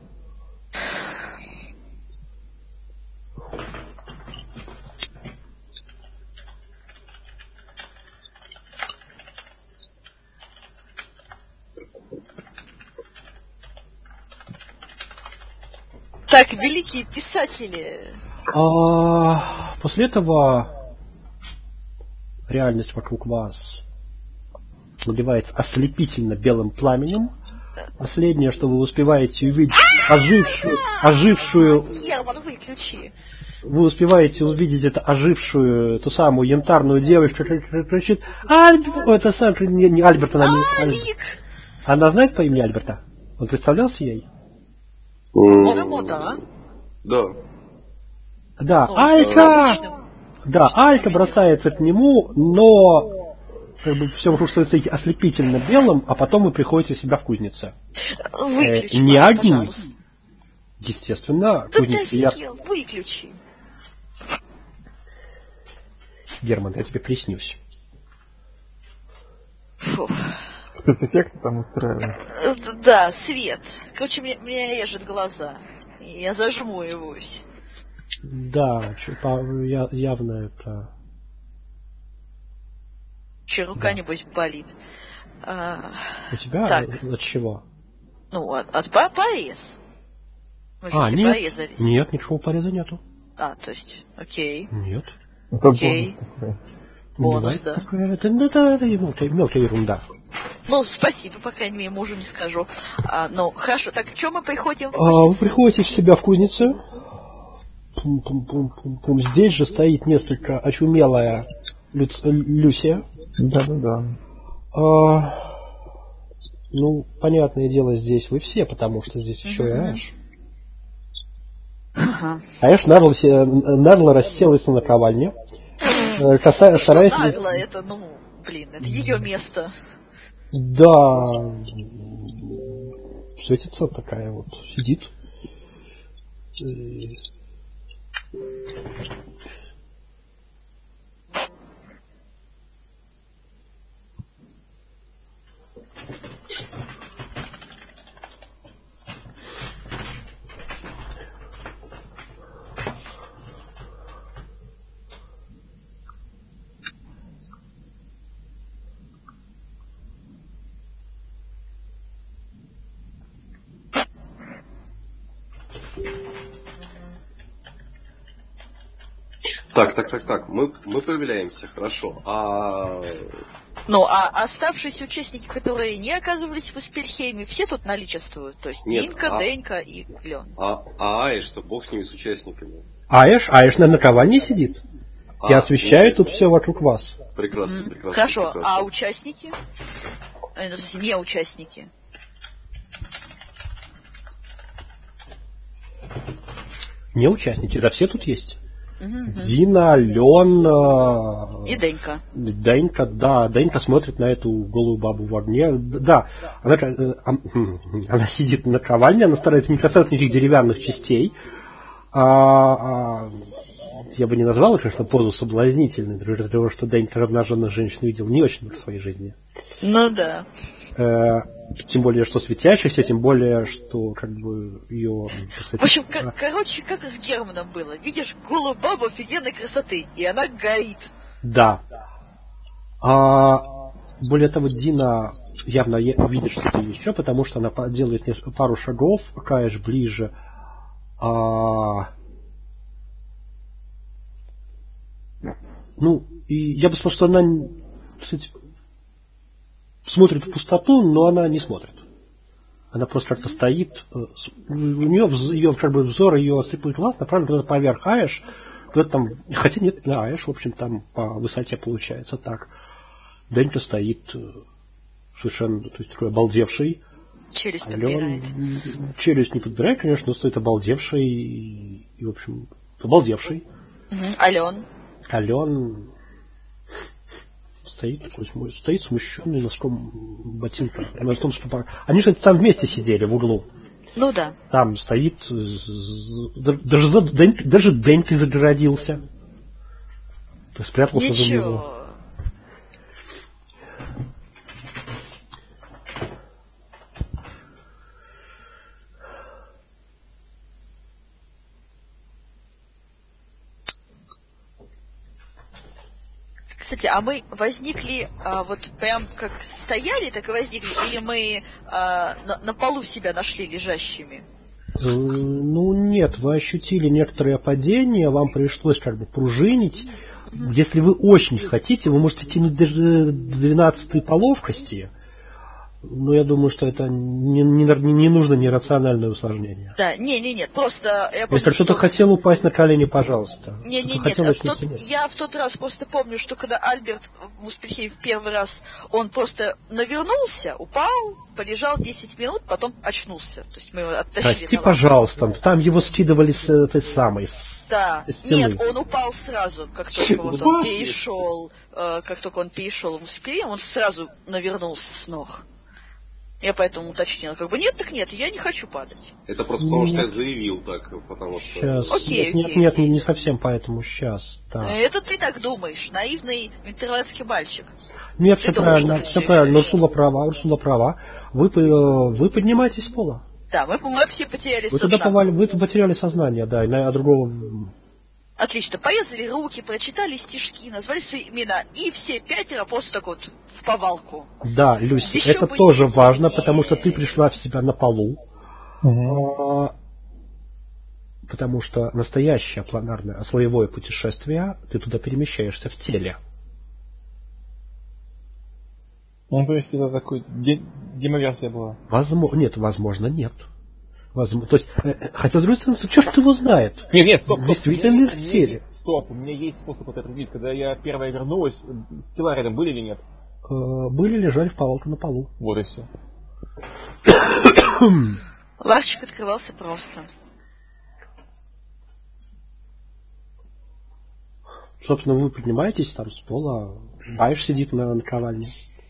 Так, великие писатели. После этого реальность вокруг вас наливается ослепительно белым пламенем. Последнее, что вы успеваете увидеть, ожившую... Герман, выключи. Вы успеваете увидеть это ожившую, ту самую янтарную девочку, которая кричит: Альберт! Это сам не Альберт, она не... Алик! Она знает по имени Альберта? Он представлялся ей? По-моему, да. Да. Да, Ну, Алька! обычным. Да, Алька бросается к нему, но как бы все вокруг становится ослепительно белым, а потом вы приходите в себя в кузнице. Выключи, не Маша, одни. пожалуйста. Естественно, Да кузница ты я... офигел, выключи. Герман, я тебе приснюсь. Фу. Спецэффекты там устраивают. Да, свет. Короче, меня режет глаза. Я зажмуриваюсь. Да, явно это... Че, рука, Да. небось, болит. У тебя Так. от чего? Ну, от порез. Мы же все нет. порезались. Нет, никакого пореза нету. То есть, окей. Нет. Это Окей. Бонус, Бывает да. такое. Это мелкая ерунда. Ну, спасибо, по крайней мере, мужу не скажу. Ну, хорошо, так в чем мы приходим в Вы кузницу? приходите в себя в кузницу. Пум-пум-пум-пум-пум. Здесь же стоит несколько очумелая Люсия. Да. Ну, понятное дело, здесь вы все, потому что здесь еще и Эш. Ага. А Эш нагло расселась на наковальне, стараясь... Нагло, это, это ее место. Да, светится такая вот, сидит. Так. Мы появляемся, хорошо. Ну, а оставшиеся участники, которые не оказывались в Спельхейме, все тут наличествуют. То есть Нет, Нинка, Денька и Леон. Аэш, что бог с ними, с участниками. Аэш на наковальне сидит и освещает тут все вокруг вас. Прекрасно. Хорошо, прекрасно. а участники? То есть не участники. Не участники, да все тут есть. Дина, Лен... И Денька. Денька, да. Денька смотрит на эту голую бабу в огне. Да, она сидит на наковальне, она старается не касаться никаких деревянных частей. Я бы не назвал, конечно, позу соблазнительной, для того, что Денька обнаженных женщин видел не очень в своей жизни. Ну да. Тем более, что светящийся, тем более, что как бы ее... В общем, короче, как с Германом было. Видишь голую бабу офигенной красоты, и она горит. Да. Более того, Дина явно видит что-то еще, потому что она делает пару шагов, Каэш ближе. Ну, и я бы сказал, что она, кстати, смотрит в пустоту, но она не смотрит. Она просто как-то стоит. У нее ее как бы взор, ее слепой глаз направлен куда-то поверх Аэш. Куда-то там, хотя нет, на Аэш, в общем, там по высоте получается так. Денька стоит совершенно, то есть такой обалдевший. Челюсть подбирает. Челюсть не подбирает, конечно, но стоит обалдевший и в общем, обалдевший. Ален стоит смущенный носком ботинка. Они же там вместе сидели в углу. Ну да. Там стоит, даже Денька загородился. Спрятался за него. Кстати, а мы возникли вот прям как стояли, так и возникли, или мы на полу себя нашли лежащими? Ну нет, вы ощутили некоторое падение, вам пришлось как бы пружинить. Если вы очень хотите, вы можете тянуть до 12-й по ловкости. Но я думаю, что это не нужно нерациональное усложнение. Да, нет, просто... Если кто-то хотел упасть на колени, пожалуйста. Нет. Я в тот раз просто помню, что когда Альберт в Муспельхейме в первый раз, он просто навернулся, упал, полежал 10 минут, потом очнулся. То есть мы его оттащили. Прости, пожалуйста, там его скидывали с этой самой... Да, нет, он упал сразу, как только вот он перешел в Муспельхейм, он сразу навернулся с ног. Я поэтому уточнила, как бы нет, так нет, я не хочу падать. Это просто потому, что я заявил так, потому что... Сейчас. Окей. Нет, не совсем поэтому сейчас. Да. Это ты так думаешь, наивный винтервальдский мальчик. Нет, все правильно. Урсула права. Вы поднимаетесь с пола. Да, мы все потеряли сознание. Вы потеряли сознание, да, а другого... Отлично, порезали руки, прочитали стишки, назвали свои имена, и все 5 просто так вот в повалку. Да, Люси, еще это тоже важно, потому что ты пришла в себя на полу. Потому что настоящее планарное слоевое путешествие, ты туда перемещаешься в теле. Ну, то есть это такой демоверсия была? Возможно, нет. То есть, хотя, с другой стороны, черт его знает. Нет, стоп. Действительно в теле. Стоп, у меня есть способ это определить. Когда я первая вернулась, тела рядом были или нет? Были, лежали в повалку на полу. Вот и все. Ларчик открывался просто. Собственно, вы поднимаетесь там с пола, Байш сидит на наковальне.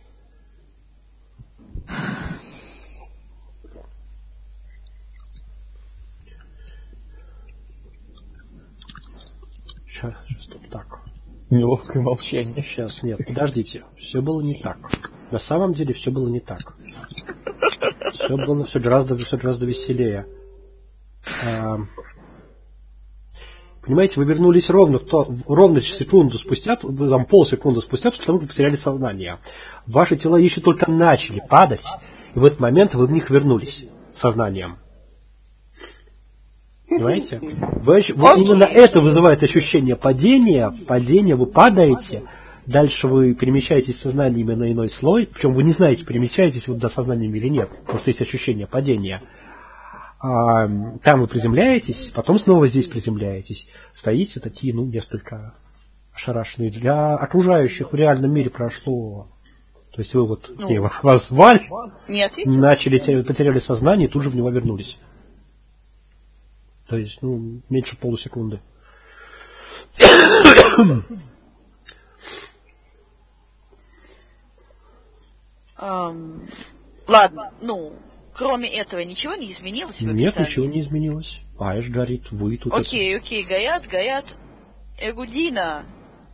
Сейчас, так. Неловкое молчание. Сейчас, нет, подождите. Все было не так. На самом деле все было не так. Все было все гораздо веселее. Понимаете, вы вернулись ровно секунду спустя, там полсекунды спустя, после того, как потеряли сознание. Ваши тела еще только начали падать, и в этот момент вы в них вернулись сознанием. Понимаете? Именно это вызывает ощущение падения. Падение, вы падаете, дальше вы перемещаетесь сознанием на иной слой, причем вы не знаете, перемещаетесь вы до сознания или нет, просто есть ощущение падения. Там вы приземляетесь, потом снова здесь приземляетесь. Стоите такие, несколько ошарашенные. Для окружающих в реальном мире прошло... То есть вы вас звали, потеряли сознание и тут же в него вернулись. То есть, меньше полусекунды. Ладно, ну, кроме этого ничего не изменилось в описании? Нет, ничего не изменилось. Аэш говорит, вы тут... Окей, Гаят. Эгудина.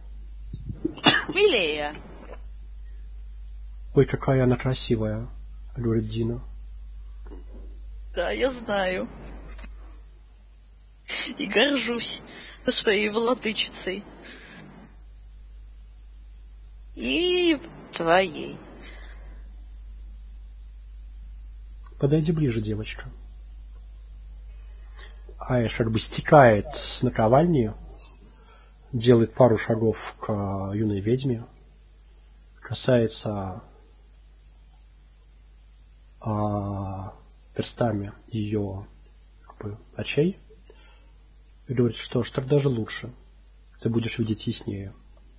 Милея. Ой, какая она красивая, говорит Дина. Да, я знаю. И горжусь своей владычицей. И твоей. Подойди ближе, девочка. Аэш как бы стекает с наковальни, делает пару шагов к юной ведьме, касается перстами ее очей и говорит, что ж, так даже лучше. Ты будешь видеть яснее.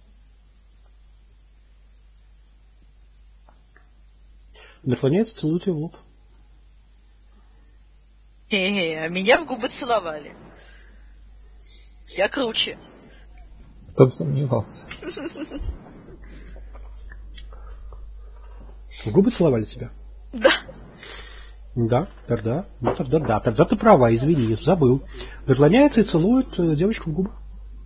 Наклоняется, целует ее в лоб. А меня в губы целовали. Я круче. Кто бы сомневался. В губы целовали тебя? Да. Да, тогда, ну тогда да, тогда ты права, извини, забыл. Наклоняется и целует девочку в губы.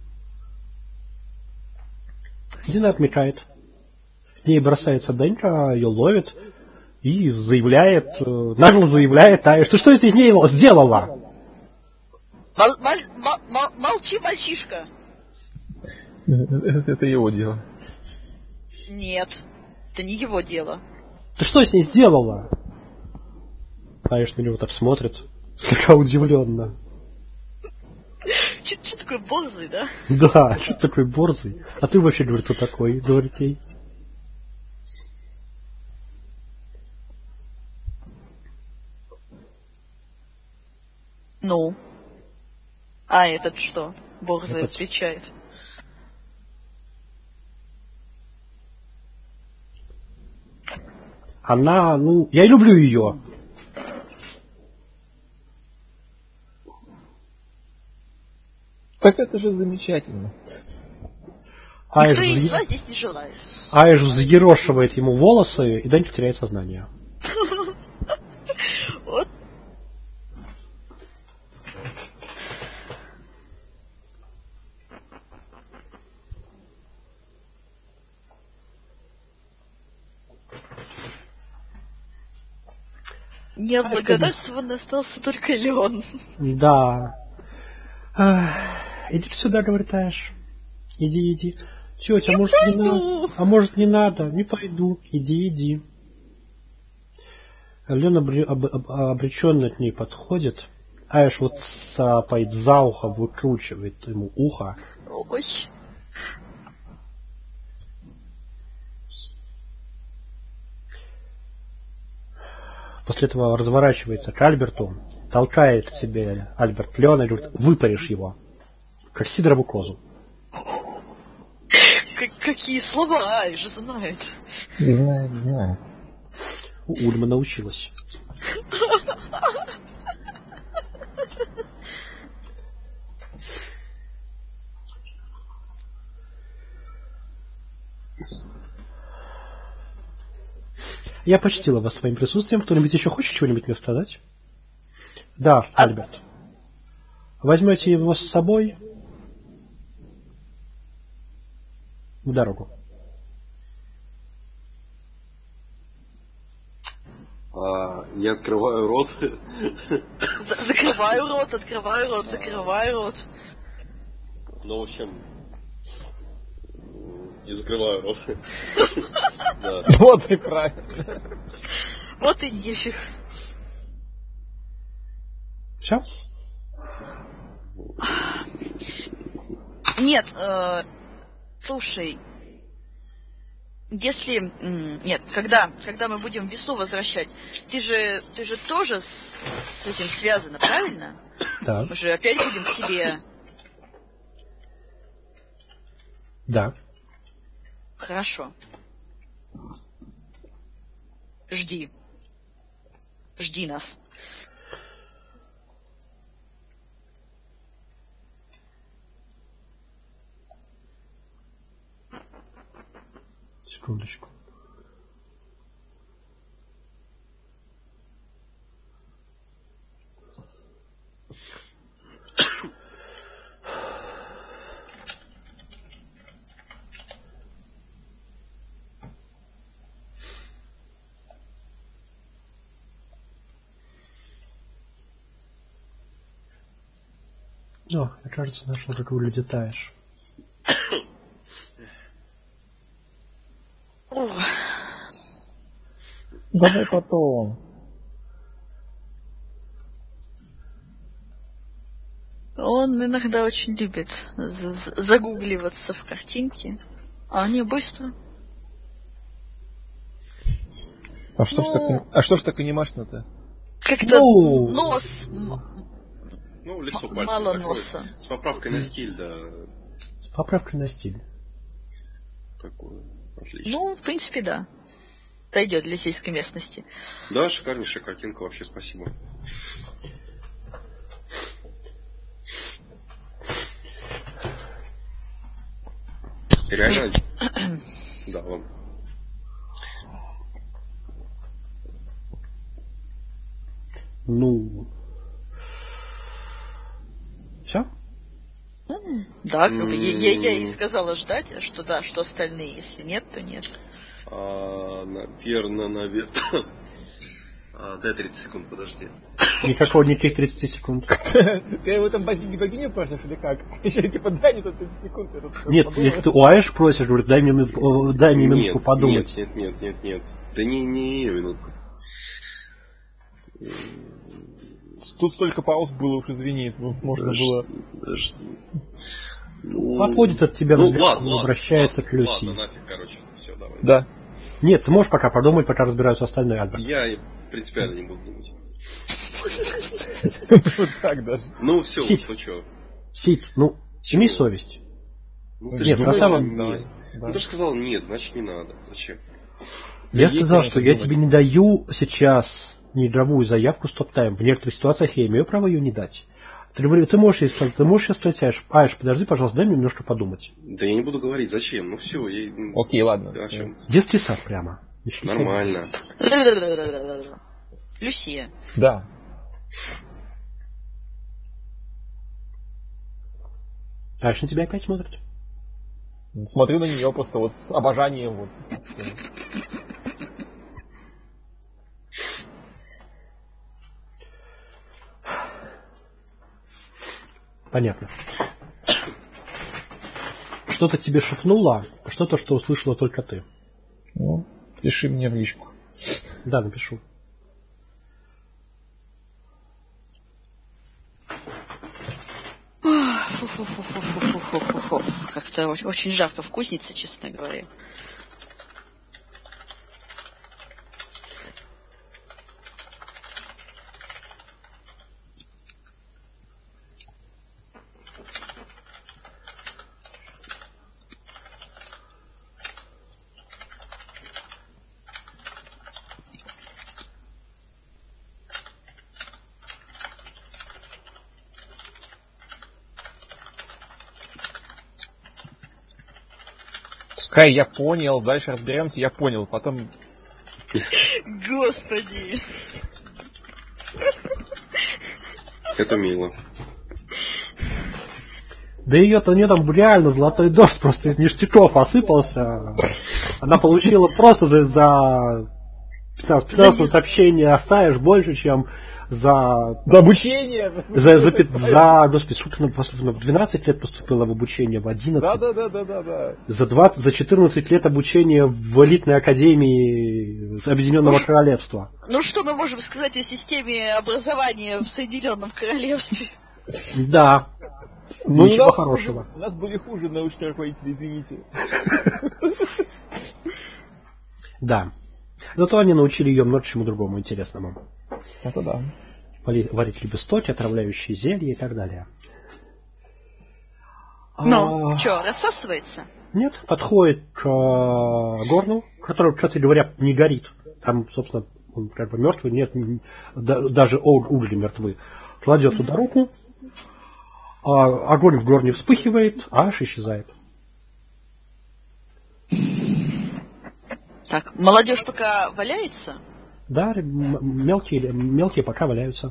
Дина отмекает. К ней бросается Денька, ее ловит и заявляет, нагло заявляет, что ты с ней сделала? Молчи, мальчишка. Это его дело. Нет, это не его дело. Ты что с ней сделала? Аэш на него так смотрит, слегка удивленно. Че такой борзый, да? Да, что ты такой борзый? А ты вообще, говорит, кто такой? Говорит ей. Ну? А этот что? Борзый Этот... отвечает. Она, ну, я люблю ее. Так это же замечательно. Никто ей зла здесь не желает. Аэш взъерошивает ему волосы, и Данька теряет сознание. Вот. Необлагодатствован остался только Леон. Да. Иди сюда, говорит Аэш. Иди. Тетя, Не может пойду. не надо? А может не надо? Не пойду. Иди. Леон обреченно к ней подходит. Аэш вот цапает за ухо, выкручивает ему ухо. Ой. После этого разворачивается к Альберту, толкает к себе Альберт Леона и говорит, выпаришь его, как сидорову козу. Какие слова Аэш знает. Знает. Ульма научилась. Я почтила вас своим присутствием. Кто-нибудь еще хочет чего-нибудь мне сказать? Да, Альберт. Возьмете его с собой в дорогу. Я открываю рот. Закрываю рот, открываю рот, закрываю рот. Ну, в общем, не закрываю рот. Вот и правильно. Вот и нефиг. Все? Нет, слушай, если... Нет, когда мы будем весну возвращать, ты же тоже с этим связана, правильно? Да. Мы же опять будем к тебе... Да. Хорошо. Жди нас. Секундочку. О, я, кажется, нашел, как улетаешь. Давай потом. Он иногда очень любит загугливаться в картинке, а они быстро. А что ж так анимашно-то? Как-то нос. Ну, лицо пальцем Мало закроет. носа. С поправкой на стиль, да. С поправкой на стиль. Такое. Отлично. Ну, в принципе, да. Пойдет для сельской местности. Да, шикарнейшая картинка, вообще спасибо. Реально. Да, ладно. Ну. Все? Да, как бы я и сказала ждать, что да, что остальные. Если нет, то нет. Наверное. Дай 30 секунд, подожди. Никаких 30 секунд. Ты его там богиню просишь или как? Еще типа дай мне тут 30 секунд. Нет, если ты у Аэш просишь, говорит, дай мне минутку подумать. Нет. Да не минутку. Тут столько пауз было, уж извини, можно было... Отводит от тебя взгляд, обращается к Люси. Ладно, нафиг, короче, все, давай. Да. Нет, ты можешь пока подумать, пока разбираются остальные, Альберт. Я принципиально не буду думать. Вот так даже. Ну все, Сид, что? Сид, имей совесть. Нет, на самом деле. Ну ты же сказал нет, значит не надо. Зачем? Я сказал, что я тебе не даю сейчас неигровую заявку стоп-тайм. В некоторых ситуациях я имею право ее не дать. Ты можешь сейчас сказать, Аэш, подожди, пожалуйста, дай мне немножко подумать. Да я не буду говорить, зачем? Ну все, Окей, ладно. О чем? Детский сад прямо. Нормально. Люсия. Да. Аэш на тебя опять смотрит? Смотрю на нее просто вот с обожанием. Вот. Понятно. Что-то тебе шепнуло, что-то, что услышала только ты. Ну, пиши мне в личку. Да, напишу. Фу-фу-фу-фу-фу-фу-фу-фу. Как-то очень жарко в кузнице, честно говоря. Скай, я понял, дальше разберемся, я понял, потом... Господи! Это мило. Да ее-то не там реально золотой дождь просто из ништяков осыпался. Она получила просто за 15 сообщений о Саеш больше, чем за обучение! Господи, сколько 12 лет поступила в обучение, в 11. Да. За 14 лет обучения в элитной академии Объединенного Королевства. Ну что мы можем сказать о системе образования в Соединенном Королевстве? Да. Ну, ничего хорошего. У нас были хуже научные руководители, извините. Да. Зато они научили ее много чему другому интересному. Это да. Варить лепестки, отравляющие зелья и так далее. Ну, что, рассасывается? Нет, подходит к горну, который, кстати говоря, не горит. Там, собственно, он как бы мертвый, нет, даже угли мертвы. Кладет туда руку, огонь в горне вспыхивает, а аж исчезает. Так, молодежь пока валяется? Да, мелкие пока валяются.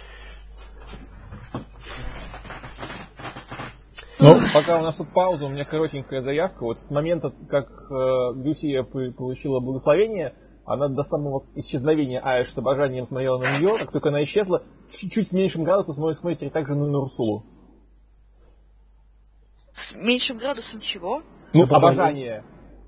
Ну, пока у нас тут пауза, у меня коротенькая заявка. Вот с момента, как Люсия получила благословение, она до самого исчезновения Аиш с обожанием смотрела на нее. Как только она исчезла, чуть-чуть с меньшим градусом смотрите также на Урсулу. С меньшим градусом чего? Ну, обожание.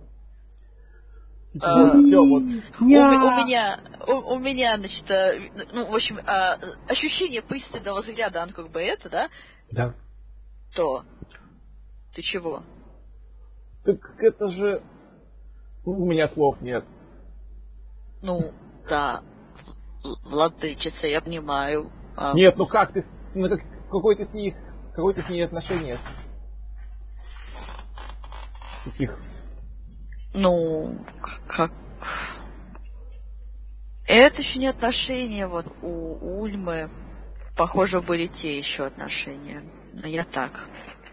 Все, вот. У меня, значит, ну, в общем, ощущение пристального взгляда, он как бы это, да? Да. То. Ты чего? Так это же... У меня слов нет. Ну, да. Владычица, я понимаю. Нет, ну как ты... Ну, какое ты с ней отношение? Каких? Ну, как... Это еще не отношения, вот у Ульмы, похоже, были те еще отношения. Но я так.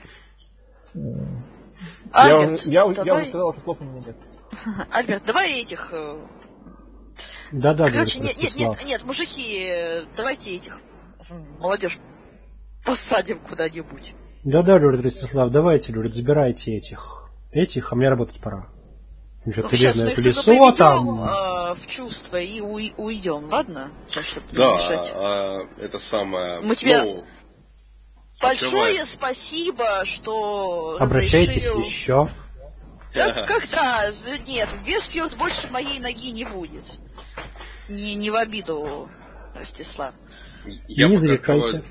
Альберт, я уже давай... сказал, что слов у меня нет. Альберт, давай этих... Да, короче, нет, мужики, давайте этих молодежь посадим куда-нибудь. Да, Люрид Ростислав, давайте, Люрид, забирайте этих, а мне работать пора. Сейчас мы их только приведем в чувство и уйдем, ладно? Чтобы не мешать. Это самое... Мы тебе большое спасибо, что обращайтесь еще. Да когда? Нет, в Вестфилд больше моей ноги не будет. Не в обиду, Ростислав. Не зарекайся.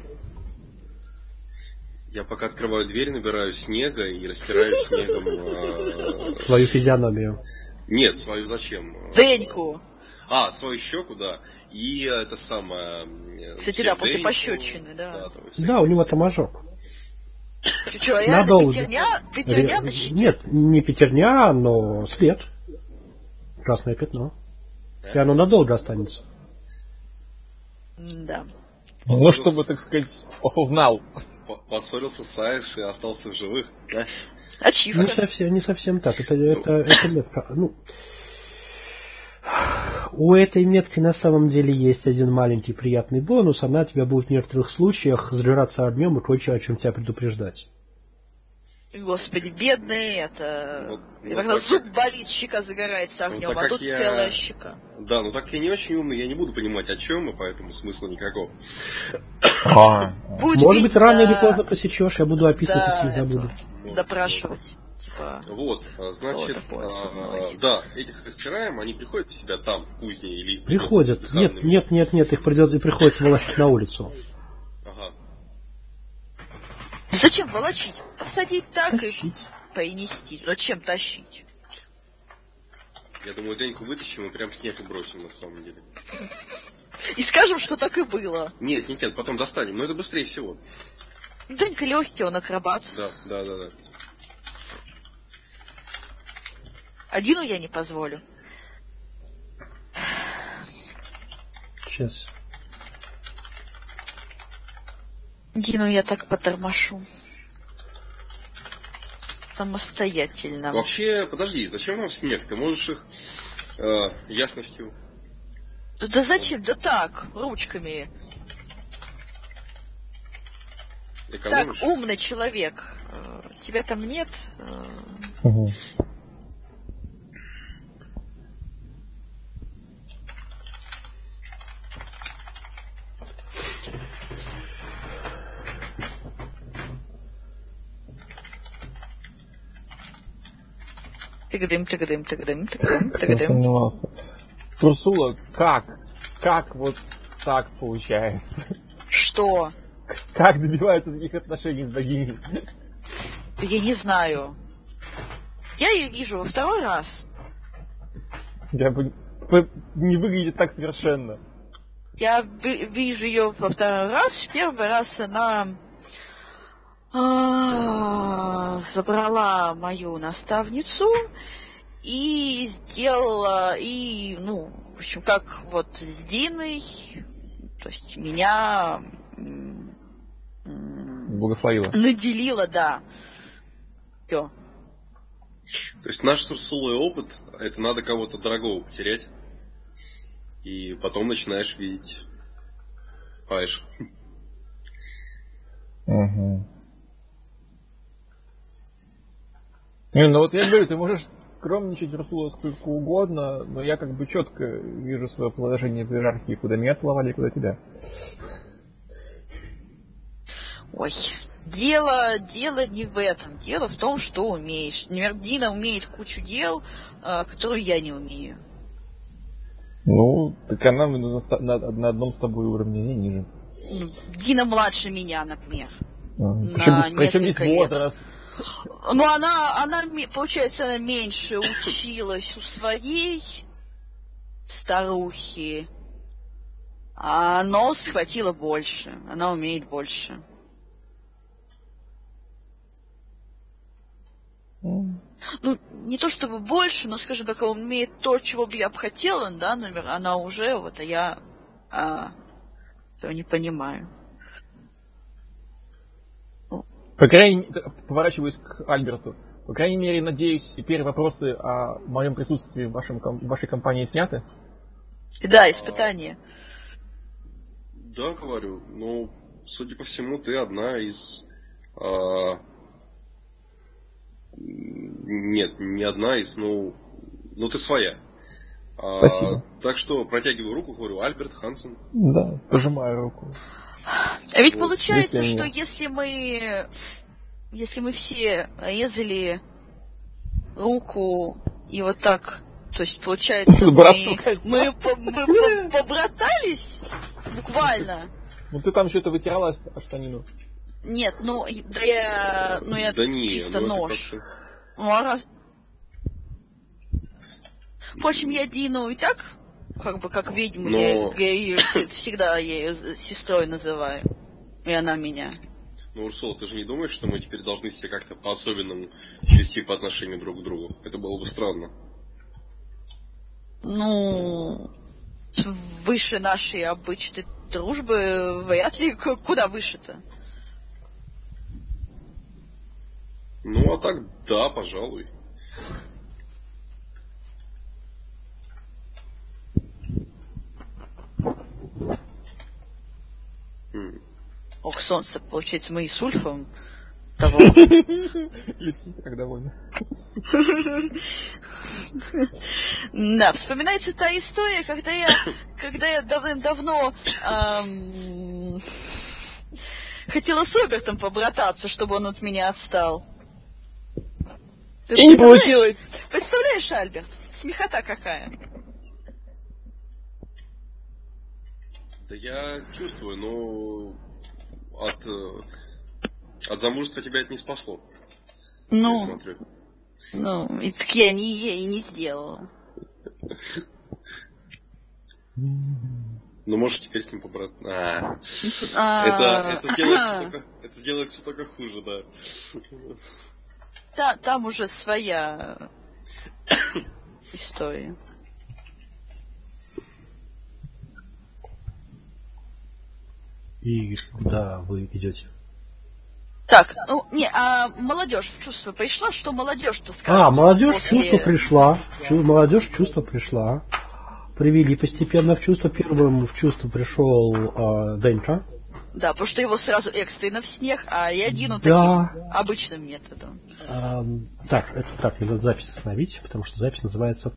Я пока открываю дверь, набираю снега и растираю снегом... Свою физиономию. Нет, свою зачем? Деньку. Свою щеку, да. И это самое... Кстати, да, после пощечины, да. Да, у него там ожог. Че, реально пятерня на щеке? Нет, не пятерня, но след. Красное пятно. И оно надолго останется. Да. Ну, чтобы, так сказать, узнал. Поссорился с Аиш и остался в живых, да? Ачивка. Не совсем так. Это метка. Ну, у этой метки на самом деле есть один маленький приятный бонус. Она тебя будет в некоторых случаях заряжаться огнем и кое-что, о чем тебя предупреждать. Господи, бедный это... Когда зуб болит, щека загорается огнем, а тут целая щека. Да, ну так я не очень умный, я не буду понимать о чем, и поэтому смысла никакого. Может быть, рано или поздно посечешь, я буду описывать, если не забуду. Допрашивать. Типа, вот, значит, да, этих растираем, они приходят в себя там, в кузне, или... Приходят. Нет, их приходится волочить на улицу. Ага. Зачем волочить? Посадить так тащить. И принести. Зачем тащить? Я думаю, Деньку вытащим и прям снег и бросим на самом деле. И скажем, что так и было. Нет, потом достанем, но это быстрее всего. Денька легкий, он акробат. Да. Одину я не позволю. Сейчас. Дину я так потормошу. Самостоятельно. Вообще, подожди, зачем вам снег? Ты можешь их ясностью... Да зачем? Да так, ручками. Экономишь? Так, умный человек. Тебя там нет? Угу. Тыгдым. Сомневался. Урсула, как вот так получается? Что? Как добиваются таких отношений с богиней? Да я не знаю. Я ее вижу во второй раз. Не выглядит так совершенно. Я вижу ее во второй раз. В первый раз она забрала мою наставницу и сделала, в общем, как вот с Диной, то есть меня благословила. Наделила, да. Всё. То есть наш сурсулый опыт, это надо кого-то дорогого потерять. И потом начинаешь видеть Айш. Угу. Ну вот я говорю, ты можешь скромничать, Расула, сколько угодно, но я как бы четко вижу свое положение в иерархии, куда меня целовали, куда тебя. Ой, дело не в этом. Дело в том, что умеешь. Например, Дина умеет кучу дел, которые я не умею. Ну, так она на одном с тобой уровне, не ниже. Дина младше меня, например. Причем здесь возраст? Ну, она, получается, меньше училась у своей старухи, но схватила больше. Она умеет больше. Ну, не то чтобы больше, но, скажем так, он умеет то, чего бы я бы хотела, да, например, она уже, вот, а я не понимаю. По крайней мере, поворачиваюсь к Альберту. По крайней мере, надеюсь, теперь вопросы о моем присутствии в вашей компании сняты? Да, испытание. Да, говорю, ну, судя по всему, ты одна из... Нет, не одна из, ну ты своя. Спасибо. Так что протягиваю руку, говорю, Альберт Хансен. Да, пожимаю руку. А ведь вот, получается, что если мы все резали руку и вот так, то есть получается мы побратались буквально. Ну ты там что-то вытирала о штанину? Нет, я чисто нож. Ну, а раз... Впрочем, я Дину и так, как бы, как ведьму, я ее всегда сестрой называю. И она меня. Ну, Урсула, ты же не думаешь, что мы теперь должны себя как-то по-особенному вести по отношению друг к другу? Это было бы странно. Ну, выше нашей обычной дружбы вряд ли. Куда выше-то? Ну, а так, да, пожалуй. Ох, солнце, получается, мы и с Ульфом того. Люси как довольна. Да, вспоминается та история, когда я давным-давно хотела с Робертом побрататься, чтобы он от меня отстал. И не получилось. Представляешь, Альберт? Смехота какая. Да я чувствую, но от замужества тебя это не спасло. Ну, я смотрю. И так я и не сделала. Ну, может, теперь с ним побрататься. Это сделает все только хуже, да. Там уже своя история. И куда вы идете? Так, молодежь в чувство пришла? Что молодежь-то скажет? Молодежь в чувство пришла. Молодежь в чувство пришла. Привели постепенно в чувство. Первым в чувство пришел Денча. Да, потому что его сразу экстренно в снег, а я Дину таким обычным методом. Так, надо запись остановить, потому что запись называется